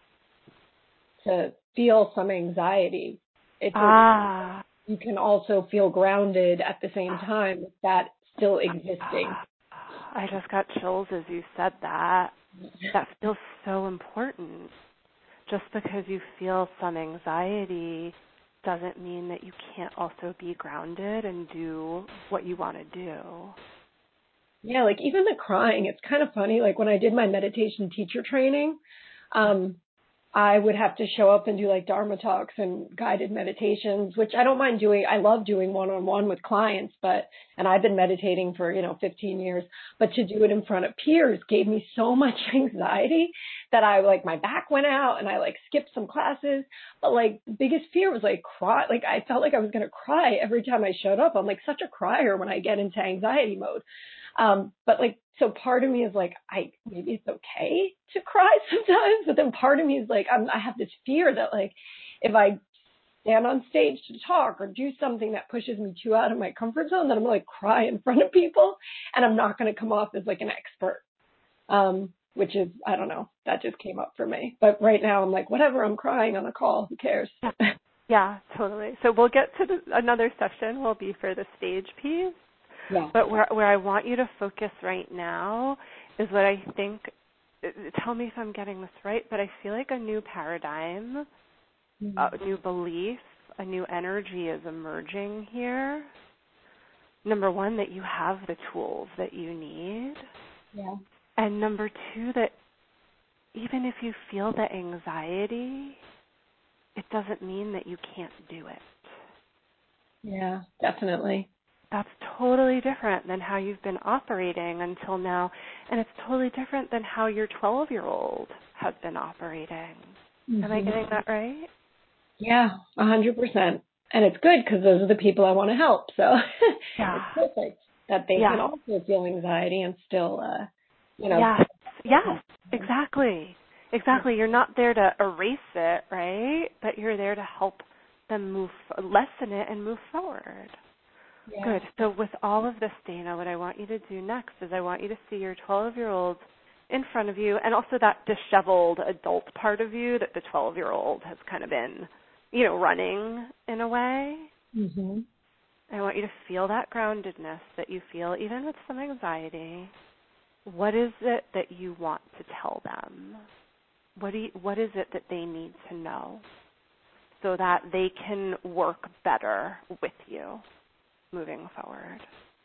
to feel some anxiety. It's ah. okay. You can also feel grounded at the same time with that still existing. I just got chills as you said that. That feels so important. Just because you feel some anxiety doesn't mean that you can't also be grounded and do what you want to do. Yeah, like even the crying, it's kind of funny. Like when I did my meditation teacher training, um, I would have to show up and do like Dharma talks and guided meditations, which I don't mind doing. I love doing one-on-one with clients, but, and I've been meditating for, you know, fifteen years, but to do it in front of peers gave me so much anxiety that I like, my back went out and I like skipped some classes, but like the biggest fear was like cry. Like I felt like I was going to cry every time I showed up. I'm like such a crier when I get into anxiety mode. Um, but like, so part of me is like, I, maybe it's okay to cry sometimes, but then part of me is like, I'm, I have this fear that like, if I stand on stage to talk or do something that pushes me too out of my comfort zone, then I'm going to like cry in front of people and I'm not going to come off as like an expert. Um, which is, I don't know, that just came up for me. But right now I'm like, whatever, I'm crying on a call, who cares? Yeah, totally. So we'll get to the, another session will be for the stage piece. Yeah. But where where I want you to focus right now is what I think, tell me if I'm getting this right, but I feel like a new paradigm, mm-hmm. a new belief, a new energy is emerging here. Number one, that you have the tools that you need. Yeah. And number two, that even if you feel the anxiety, it doesn't mean that you can't do it. Yeah, definitely. That's totally different than how you've been operating until now. And it's totally different than how your twelve-year-old has been operating. Mm-hmm. Am I getting that right? Yeah, one hundred percent. And it's good because those are the people I want to help. So yeah. It's perfect that they yeah. can also feel anxiety and still, uh, you know. Yes, yes, exactly. Exactly. You're not there to erase it, right? But you're there to help them move, lessen it and move forward. Yeah. Good. So with all of this, Dana, what I want you to do next is I want you to see your twelve-year-old in front of you and also that disheveled adult part of you that the twelve-year-old has kind of been, you know, running in a way. Mm-hmm. I want you to feel that groundedness that you feel even with some anxiety. What is it that you want to tell them? What do you, what is it that they need to know so that they can work better with you moving forward?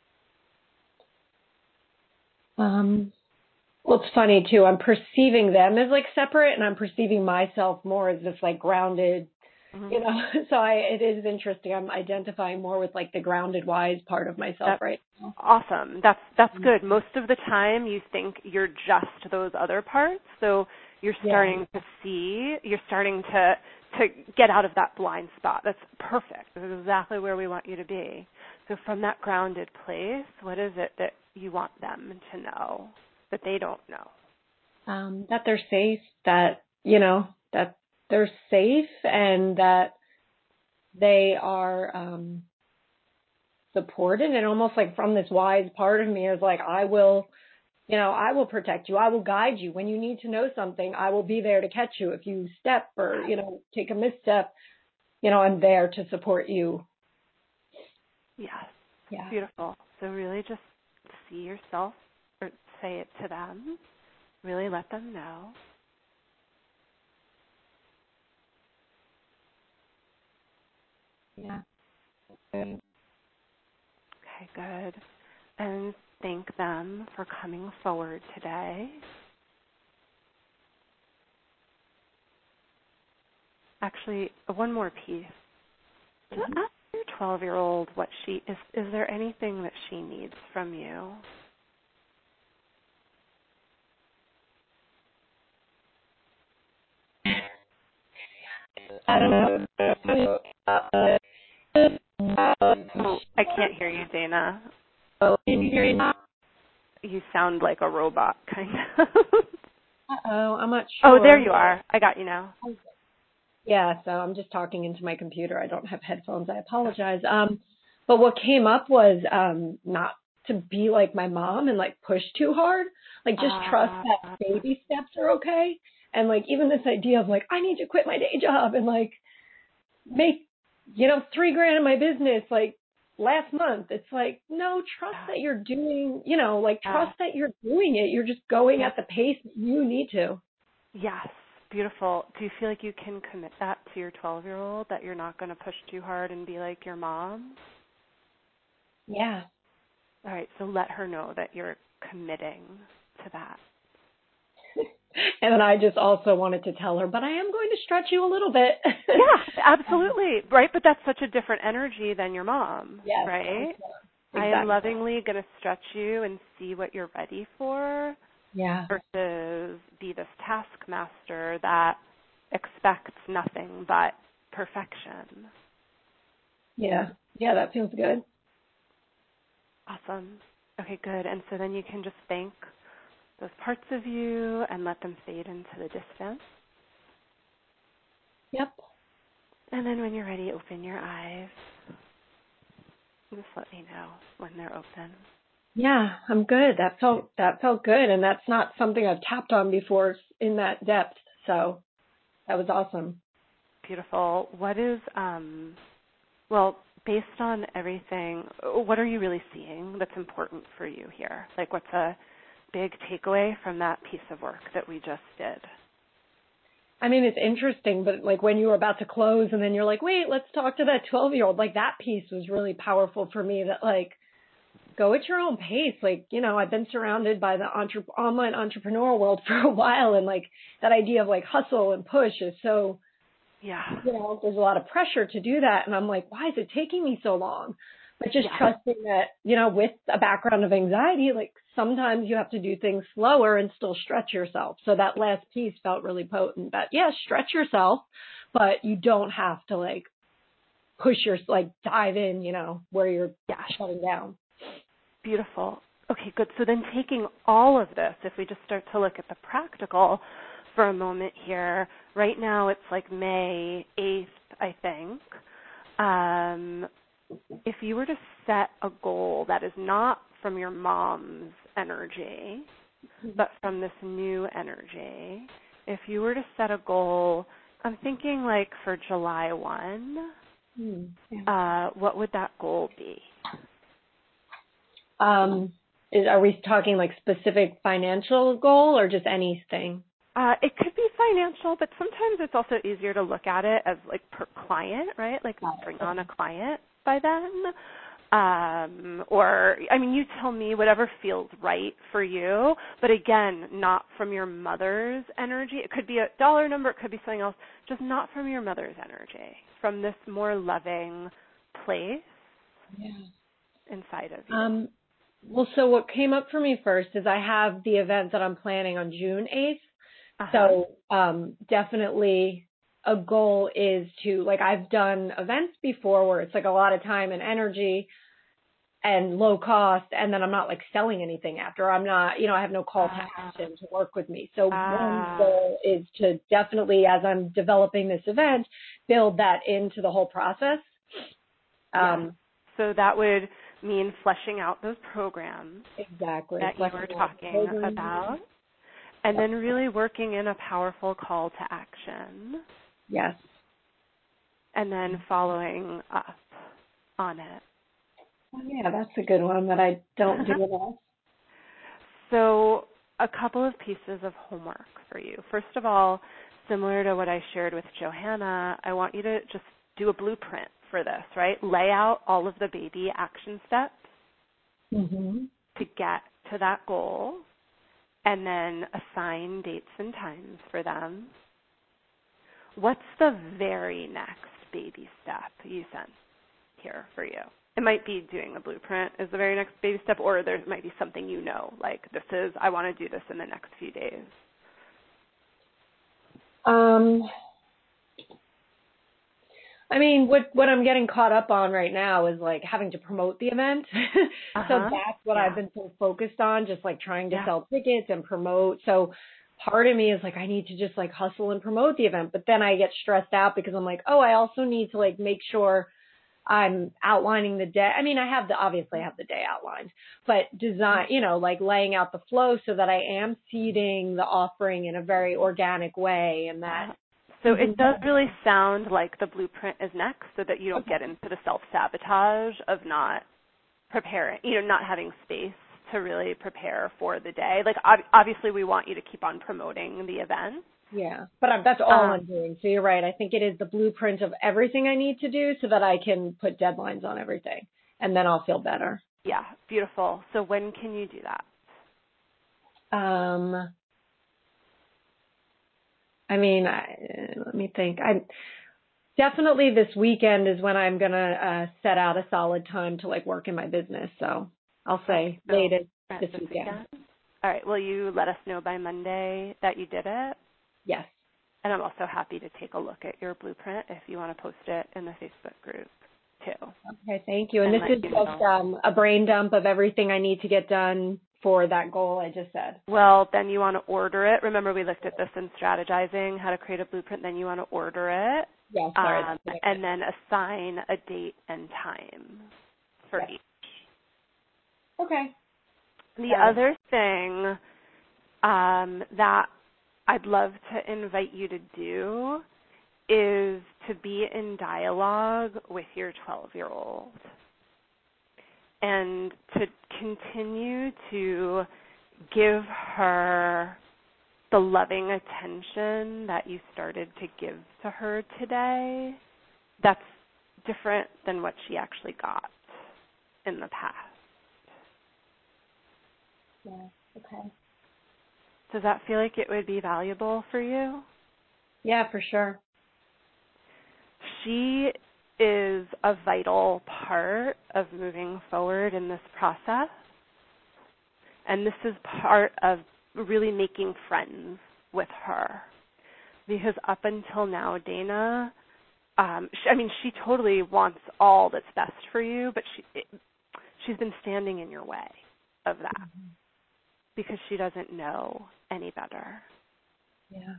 Um, well, it's funny too. I'm perceiving them as like separate, and I'm perceiving myself more as this like grounded, mm-hmm. you know. So I, it is interesting. I'm identifying more with like the grounded, wise part of myself that's right now. Awesome. That's that's mm-hmm. good. Most of the time, you think you're just those other parts. So you're starting yeah. to see. You're starting to to get out of that blind spot. That's perfect. This is exactly where we want you to be. So from that grounded place, what is it that you want them to know that they don't know? Um, that they're safe, that, you know, that they're safe and that they are um, supported. And almost like from this wise part of me is like, I will, you know, I will protect you. I will guide you. When you need to know something, I will be there to catch you. If you step or, you know, take a misstep, you know, I'm there to support you. Yes. Yeah. Beautiful. So really just see yourself or say it to them. Really let them know. Yeah. Okay, good. And thank them for coming forward today. Actually, one more piece. Mm-hmm. Ask your twelve-year-old what she is. Is there anything that she needs from you? I don't know. I can't hear you, Dana. Oh, can you hear me now? You sound like a robot, kind of. Uh-oh, I'm not sure. Oh, there you are. I got you now. Yeah, so I'm just talking into my computer. I don't have headphones. I apologize. Um, but what came up was um, not to be like my mom and like push too hard. Like just uh, trust that baby steps are okay. And like even this idea of like I need to quit my day job and like make you know three grand in my business like last month. It's like no, trust that you're doing. You know, like trust that you're doing it. You're just going at the pace that you need to. Yes. Beautiful. Do you feel like you can commit that to your twelve-year-old, that you're not going to push too hard and be like your mom? Yeah. All right, so let her know that you're committing to that. And then I just also wanted to tell her, but I am going to stretch you a little bit. Yeah, absolutely. Right, but that's such a different energy than your mom, yes, right? Exactly. I am lovingly going to stretch you and see what you're ready for. Yeah. Versus be this taskmaster that expects nothing but perfection. Yeah. Yeah, that feels good. Awesome. Okay, good. And so then you can just thank those parts of you and let them fade into the distance. Yep. And then when you're ready, open your eyes. Just let me know when they're open. Yeah, I'm good. That felt that felt good, and that's not something I've tapped on before in that depth. So that was awesome. Beautiful. What is um well, based on everything, what are you really seeing that's important for you here? Like what's a big takeaway from that piece of work that we just did? I mean, it's interesting, but like when you were about to close and then you're like, wait, let's talk to that twelve-year-old, like that piece was really powerful for me that like, go at your own pace. Like, you know, I've been surrounded by the entre- online entrepreneurial world for a while, and like that idea of like hustle and push is so, yeah, you know, there's a lot of pressure to do that. And I'm like, why is it taking me so long? But just yeah. trusting that, you know, with a background of anxiety, like sometimes you have to do things slower and still stretch yourself. So that last piece felt really potent. That, yeah, stretch yourself, but you don't have to like push your, like dive in, you know, where you're yeah, shutting down. Beautiful. Okay, good. So then taking all of this, if we just start to look at the practical for a moment here, right now it's like May eighth, I think. Um, if you were to set a goal that is not from your mom's energy, but from this new energy, if you were to set a goal, I'm thinking like for July first, Hmm. Yeah. uh, what would that goal be? Um, is, are we talking like specific financial goal or just anything? Uh, it could be financial, but sometimes it's also easier to look at it as like per client, right? Like bring on a client by then. Um, or, I mean, you tell me whatever feels right for you, but again, not from your mother's energy. It could be a dollar number, it could be something else, just not from your mother's energy, from this more loving place yeah. inside of you. Um, well, so what came up for me first is I have the event that I'm planning on June eighth. Uh-huh. So um, definitely a goal is to, like I've done events before where it's like a lot of time and energy and low cost, and then I'm not like selling anything after. I'm not, you know, I have no call to action to work with me. So uh, one goal is to definitely, as I'm developing this event, build that into the whole process. Yeah. Um, so that would mean fleshing out those programs exactly that you were talking about, and then really working in a powerful call to action. Yes. And then following up on it. Oh, yeah, that's a good one that I don't do enough. So a couple of pieces of homework for you. First of all, similar to what I shared with Johanna, I want you to just do a blueprint for this, right? Lay out all of the baby action steps mm-hmm. to get to that goal, and then assign dates and times for them. What's the very next baby step you sent here for you? It might be doing the blueprint is the very next baby step, or there might be something you know, like this is, I want to do this in the next few days. Um, I mean, what what I'm getting caught up on right now is like having to promote the event. Uh-huh. So that's what yeah. I've been so focused on, just like trying to Yeah. sell tickets and promote. So part of me is like, I need to just like hustle and promote the event. But then I get stressed out because I'm like, oh, I also need to like make sure I'm outlining the day. I mean, I have the, obviously I have the day outlined, but design, you know, like laying out the flow so that I am seeding the offering in a very organic way and that. So it does really sound like the blueprint is next so that you don't get into the self-sabotage of not preparing, you know, not having space to really prepare for the day. Like, ob- obviously we want you to keep on promoting the event. Yeah, but I'm, that's all um, I'm doing. So you're right. I think it is the blueprint of everything I need to do so that I can put deadlines on everything and then I'll feel better. Yeah, beautiful. So when can you do that? Um, I mean, I, let me think. I definitely this weekend is when I'm going to uh, set out a solid time to like work in my business. So I'll say so, latest right, this, this weekend. weekend. All right. Will you let us know by Monday that you did it? Yes. And I'm also happy to take a look at your blueprint if you want to post it in the Facebook group too. Okay. Thank you. And, and this is you just um, a brain dump of everything I need to get done for that goal I just said. Well, then you want to order it. Remember we looked at this in strategizing how to create a blueprint. Then you want to order it. Yes, sorry. Um, and then assign a date and time for yes. each. Okay. The Got other it. thing um, that I'd love to invite you to do is to be in dialogue with your twelve-year-old and to continue to give her the loving attention that you started to give to her today. That's different than what she actually got in the past. Yeah, okay. Does that feel like it would be valuable for you? Yeah, for sure. She is a vital part of moving forward in this process. And this is part of really making friends with her. Because up until now, Dana, um, she, I mean, she totally wants all that's best for you, but she it, she's been standing in your way of that mm-hmm. because she doesn't know any better. Yeah.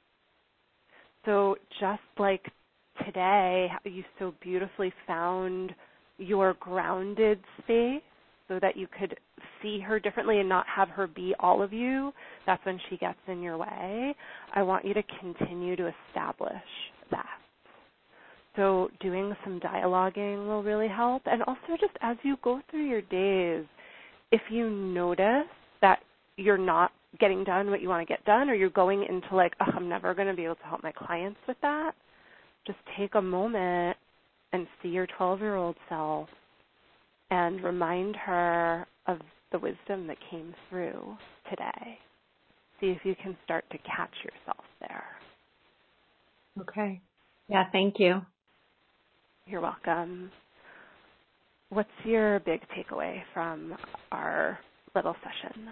So just like today, how you so beautifully found your grounded space so that you could see her differently and not have her be all of you, that's when she gets in your way. I want you to continue to establish that. So doing some dialoguing will really help. And also just as you go through your days, if you notice that you're not getting done what you want to get done, or you're going into like, oh, I'm never going to be able to help my clients with that, just take a moment and see your twelve-year-old self and remind her of the wisdom that came through today. See if you can start to catch yourself there. Okay. Yeah, thank you. You're welcome. What's your big takeaway from our little session?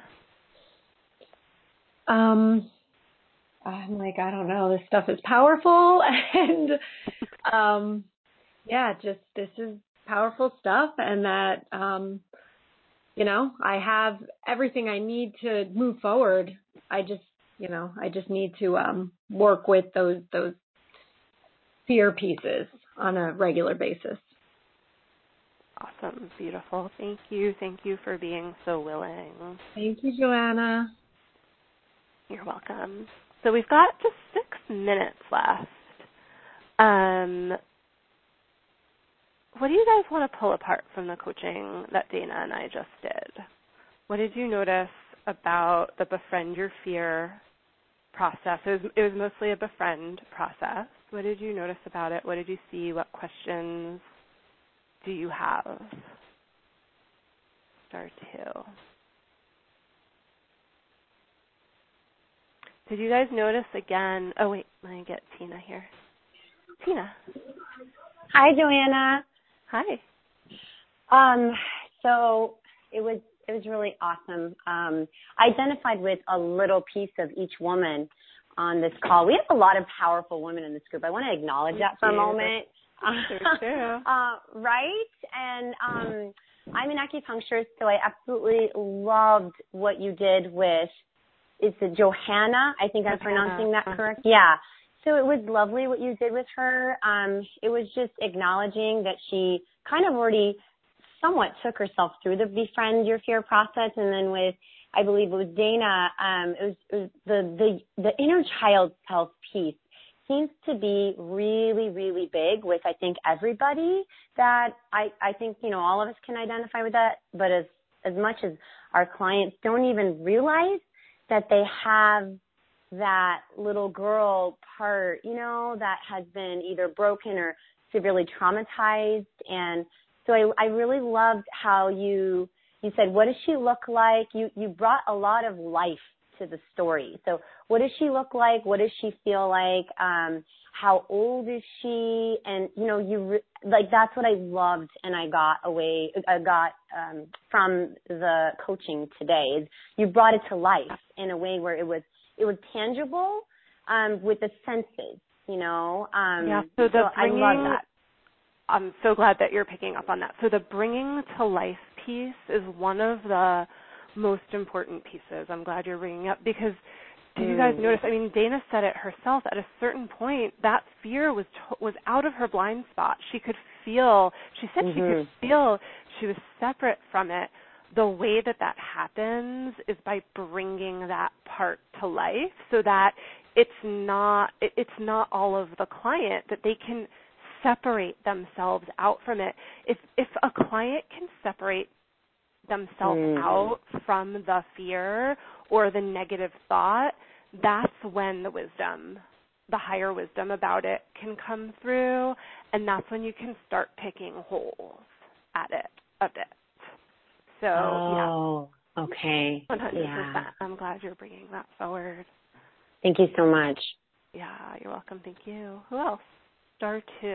Um, I'm like, I don't know, this stuff is powerful. And, um, yeah, just this is powerful stuff. And that, um, you know, I have everything I need to move forward. I just, you know, I just need to um, work with those those fear pieces on a regular basis. Awesome. Beautiful. Thank you. Thank you for being so willing. Thank you, Joanna. You're welcome. So we've got just six minutes left. Um, what do you guys want to pull apart from the coaching that Dana and I just did? What did you notice about the befriend your fear process? It was, it was mostly a befriend process. What did you notice about it? What did you see? What questions do you have? Star two. Did you guys notice again? Oh, wait, let me get Tina here. Tina. Hi, Joanna. Hi. Um, so it was it was really awesome. Um, I identified with a little piece of each woman on this call. We have a lot of powerful women in this group. I want to acknowledge that for a moment. uh, right? And um, I'm an acupuncturist, so I absolutely loved what you did with, is it Johanna? I think I'm pronouncing that correct. Yeah. So it was lovely what you did with her. Um, it was just acknowledging that she kind of already somewhat took herself through the Befriend Your Fear process, and then with, I believe it was Dana, um, it was, it was the, the, the inner child self piece seems to be really, really big with, I think, everybody, that I, I think, you know, all of us can identify with that, but as, as much as our clients don't even realize that they have that little girl part, you know, that has been either broken or severely traumatized. And so I, I really loved how you, you said, what does she look like? You, you brought a lot of life to the story. So what does she look like? What does she feel like? Um, how old is she? And, you know, you re- like, that's what I loved and I got away, I got um, from the coaching today is you brought it to life in a way where it was, it was tangible um, with the senses, you know. Um, yeah, so, the so bringing, I love that. I'm so glad that you're picking up on that. So the bringing to life piece is one of the most important pieces. I'm glad you're bringing up because did you guys notice? I mean, Dana said it herself. At a certain point, that fear was to- was out of her blind spot. She could feel. She said mm-hmm. she could feel she was separate from it. The way that that happens is by bringing that part to life, so that it's not it, it's not all of the client, that they can separate themselves out from it. If if a client can separate themselves mm. out from the fear or the negative thought, that's when the wisdom, the higher wisdom about it can come through, and that's when you can start picking holes at it a bit. So, oh, yeah. okay. one hundred percent. Yeah. I'm glad you're bringing that forward. Thank you so much. Yeah, you're welcome. Thank you. Who else? Star two.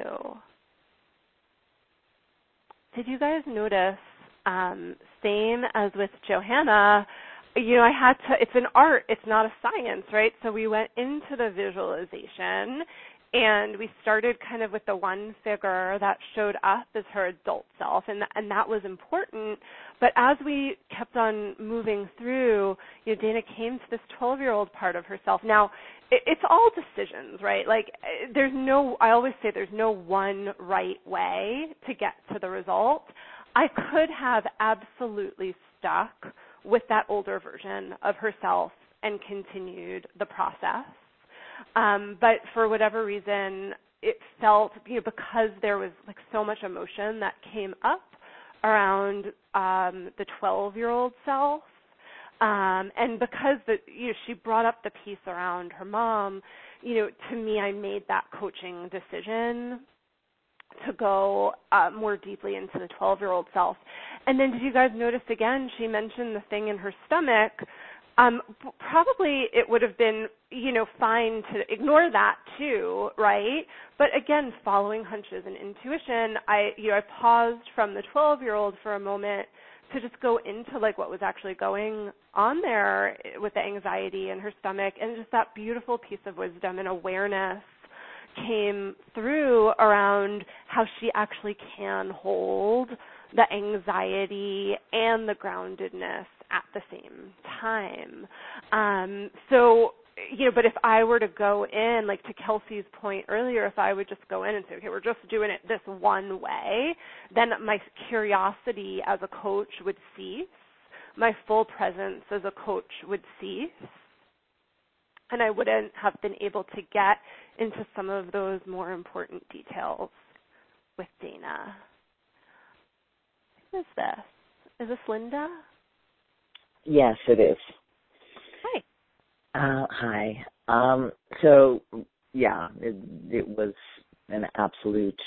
Did you guys notice, um, same as with Johanna, you know, I had to, it's an art, it's not a science, right? So we went into the visualization and we started kind of with the one figure that showed up as her adult self, and th- and that was important. But as we kept on moving through, you know, Dana came to this twelve-year-old part of herself. Now, it, it's all decisions, right? Like, there's no, I always say there's no one right way to get to the result. I could have absolutely stuck with that older version of herself and continued the process. Um, but for whatever reason, it felt, you know, because there was like so much emotion that came up around um, the twelve-year-old self, um, and because the, you know, she brought up the piece around her mom, you know, to me, I made that coaching decision to go uh, more deeply into the twelve-year-old self. And then did you guys notice again, she mentioned the thing in her stomach. Um, probably it would have been, you know, fine to ignore that too, right? But again, following hunches and intuition, I, you know, I paused from the twelve-year-old for a moment to just go into like what was actually going on there with the anxiety in her stomach, and just that beautiful piece of wisdom and awareness came through around how she actually can hold the anxiety and the groundedness at the same time. Um, so, you know, but if I were to go in, like to Kelsey's point earlier, if I would just go in and say, okay, we're just doing it this one way, then my curiosity as a coach would cease. My full presence as a coach would cease. And I wouldn't have been able to get into some of those more important details with Dana. Who is this? Is this Linda? Yes, it is. Hi. Uh, hi. Um, so, yeah, it, it was an absolute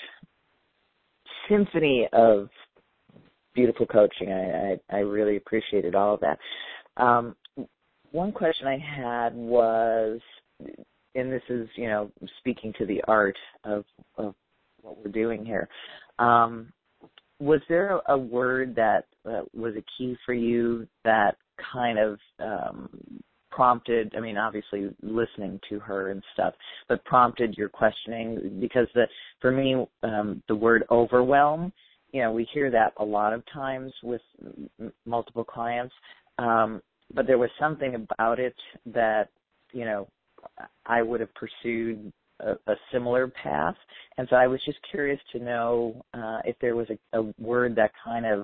symphony of beautiful coaching. I, I, I really appreciated all of that. Um, one question I had was, and this is, you know, speaking to the art of, of what we're doing here, um, was there a word that uh, was a key for you that kind of um, prompted, I mean, obviously listening to her and stuff, but prompted your questioning? Because the, for me, um, the word overwhelm, you know, we hear that a lot of times with m- multiple clients, um, but there was something about it that, you know, I would have pursued a, a similar path. And so I was just curious to know uh, if there was a, a word that kind of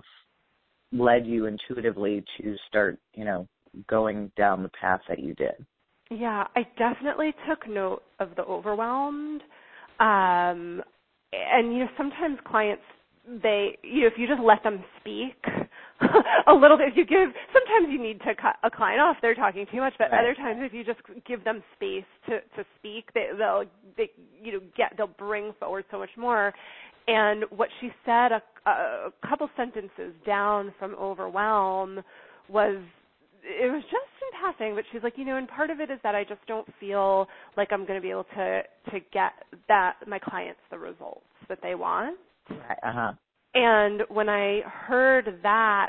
led you intuitively to start, you know, going down the path that you did. Yeah, I definitely took note of the overwhelmed. Um, and, you know, sometimes clients, they, you know, if you just let them speak a little bit, if you give, sometimes you need to cut a client off, they're talking too much, but right. Other times if you just give them space to, to speak, they, they'll, they, you know, get, they'll bring forward so much more. And what she said a, a couple sentences down from overwhelm was, it was just in passing, but she's like, you know, and part of it is that I just don't feel like I'm going to be able to, to get that, my clients the results that they want. Right, uh-huh. And when I heard that,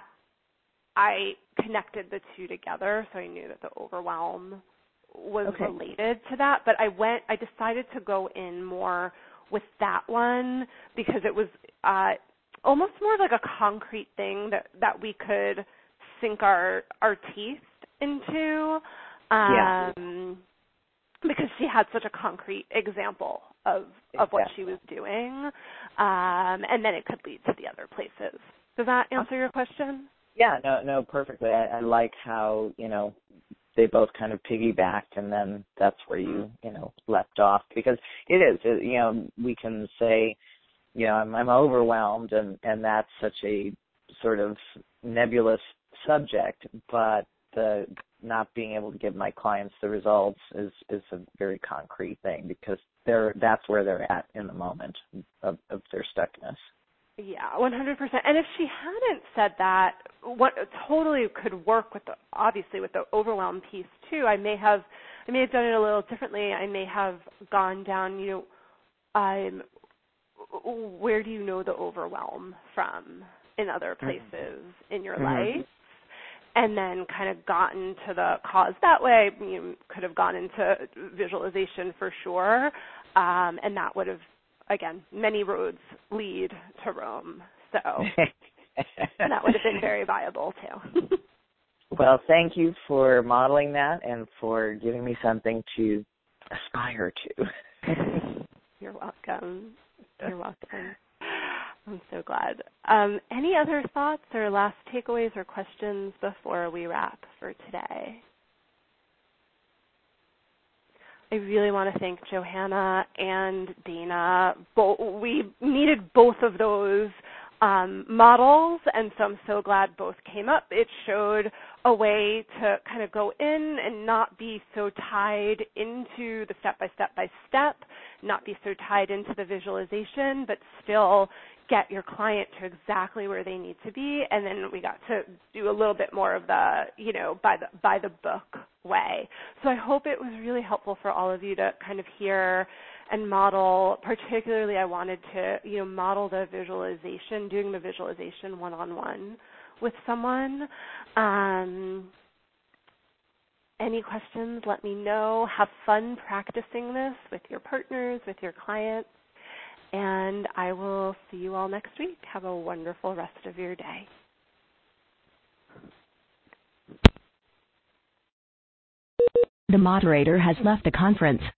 I connected the two together, so I knew that the overwhelm was okay. Related to that. But I went, I decided to go in more with that one because it was uh, almost more like a concrete thing that, that we could sink our our teeth into. Um, yeah. Because she had such a concrete example of of what she was doing, um, and then it could lead to the other places. Does that answer your question? Yeah, no, no, perfectly. I, I like how, you know, they both kind of piggybacked, and then that's where you, you know, left off. Because it is, it, you know, we can say, you know, I'm, I'm overwhelmed, and, and that's such a sort of nebulous subject, but the not being able to give my clients the results is, is a very concrete thing because they're that's where they're at in the moment of, of their stuckness. Yeah, one hundred percent. And if she hadn't said that, what totally could work with the, obviously with the overwhelm piece too. I may have I may have done it a little differently. I may have gone down, you know, um, where do you know the overwhelm from in other places mm-hmm. in your mm-hmm. life? And then kind of gotten to the cause that way. You could have gone into visualization for sure, um, and that would have, again, many roads lead to Rome. So that would have been very viable too. Well, thank you for modeling that and for giving me something to aspire to. You're welcome. You're welcome. I'm so glad. Um, any other thoughts or last takeaways or questions before we wrap for today? I really want to thank Johanna and Dana. Bo- we needed both of those um, models, and so I'm so glad both came up. It showed a way to kind of go in and not be so tied into the step-by-step-by-step, not be so tied into the visualization, but still get your client to exactly where they need to be. And then we got to do a little bit more of the, you know, by the by the book way. So I hope it was really helpful for all of you to kind of hear and model. Particularly, I wanted to, you know, model the visualization, doing the visualization one-on-one with someone. Um, any questions, let me know. Have fun practicing this with your partners, with your clients. And I will see you all next week. Have a wonderful rest of your day. The moderator has left the conference.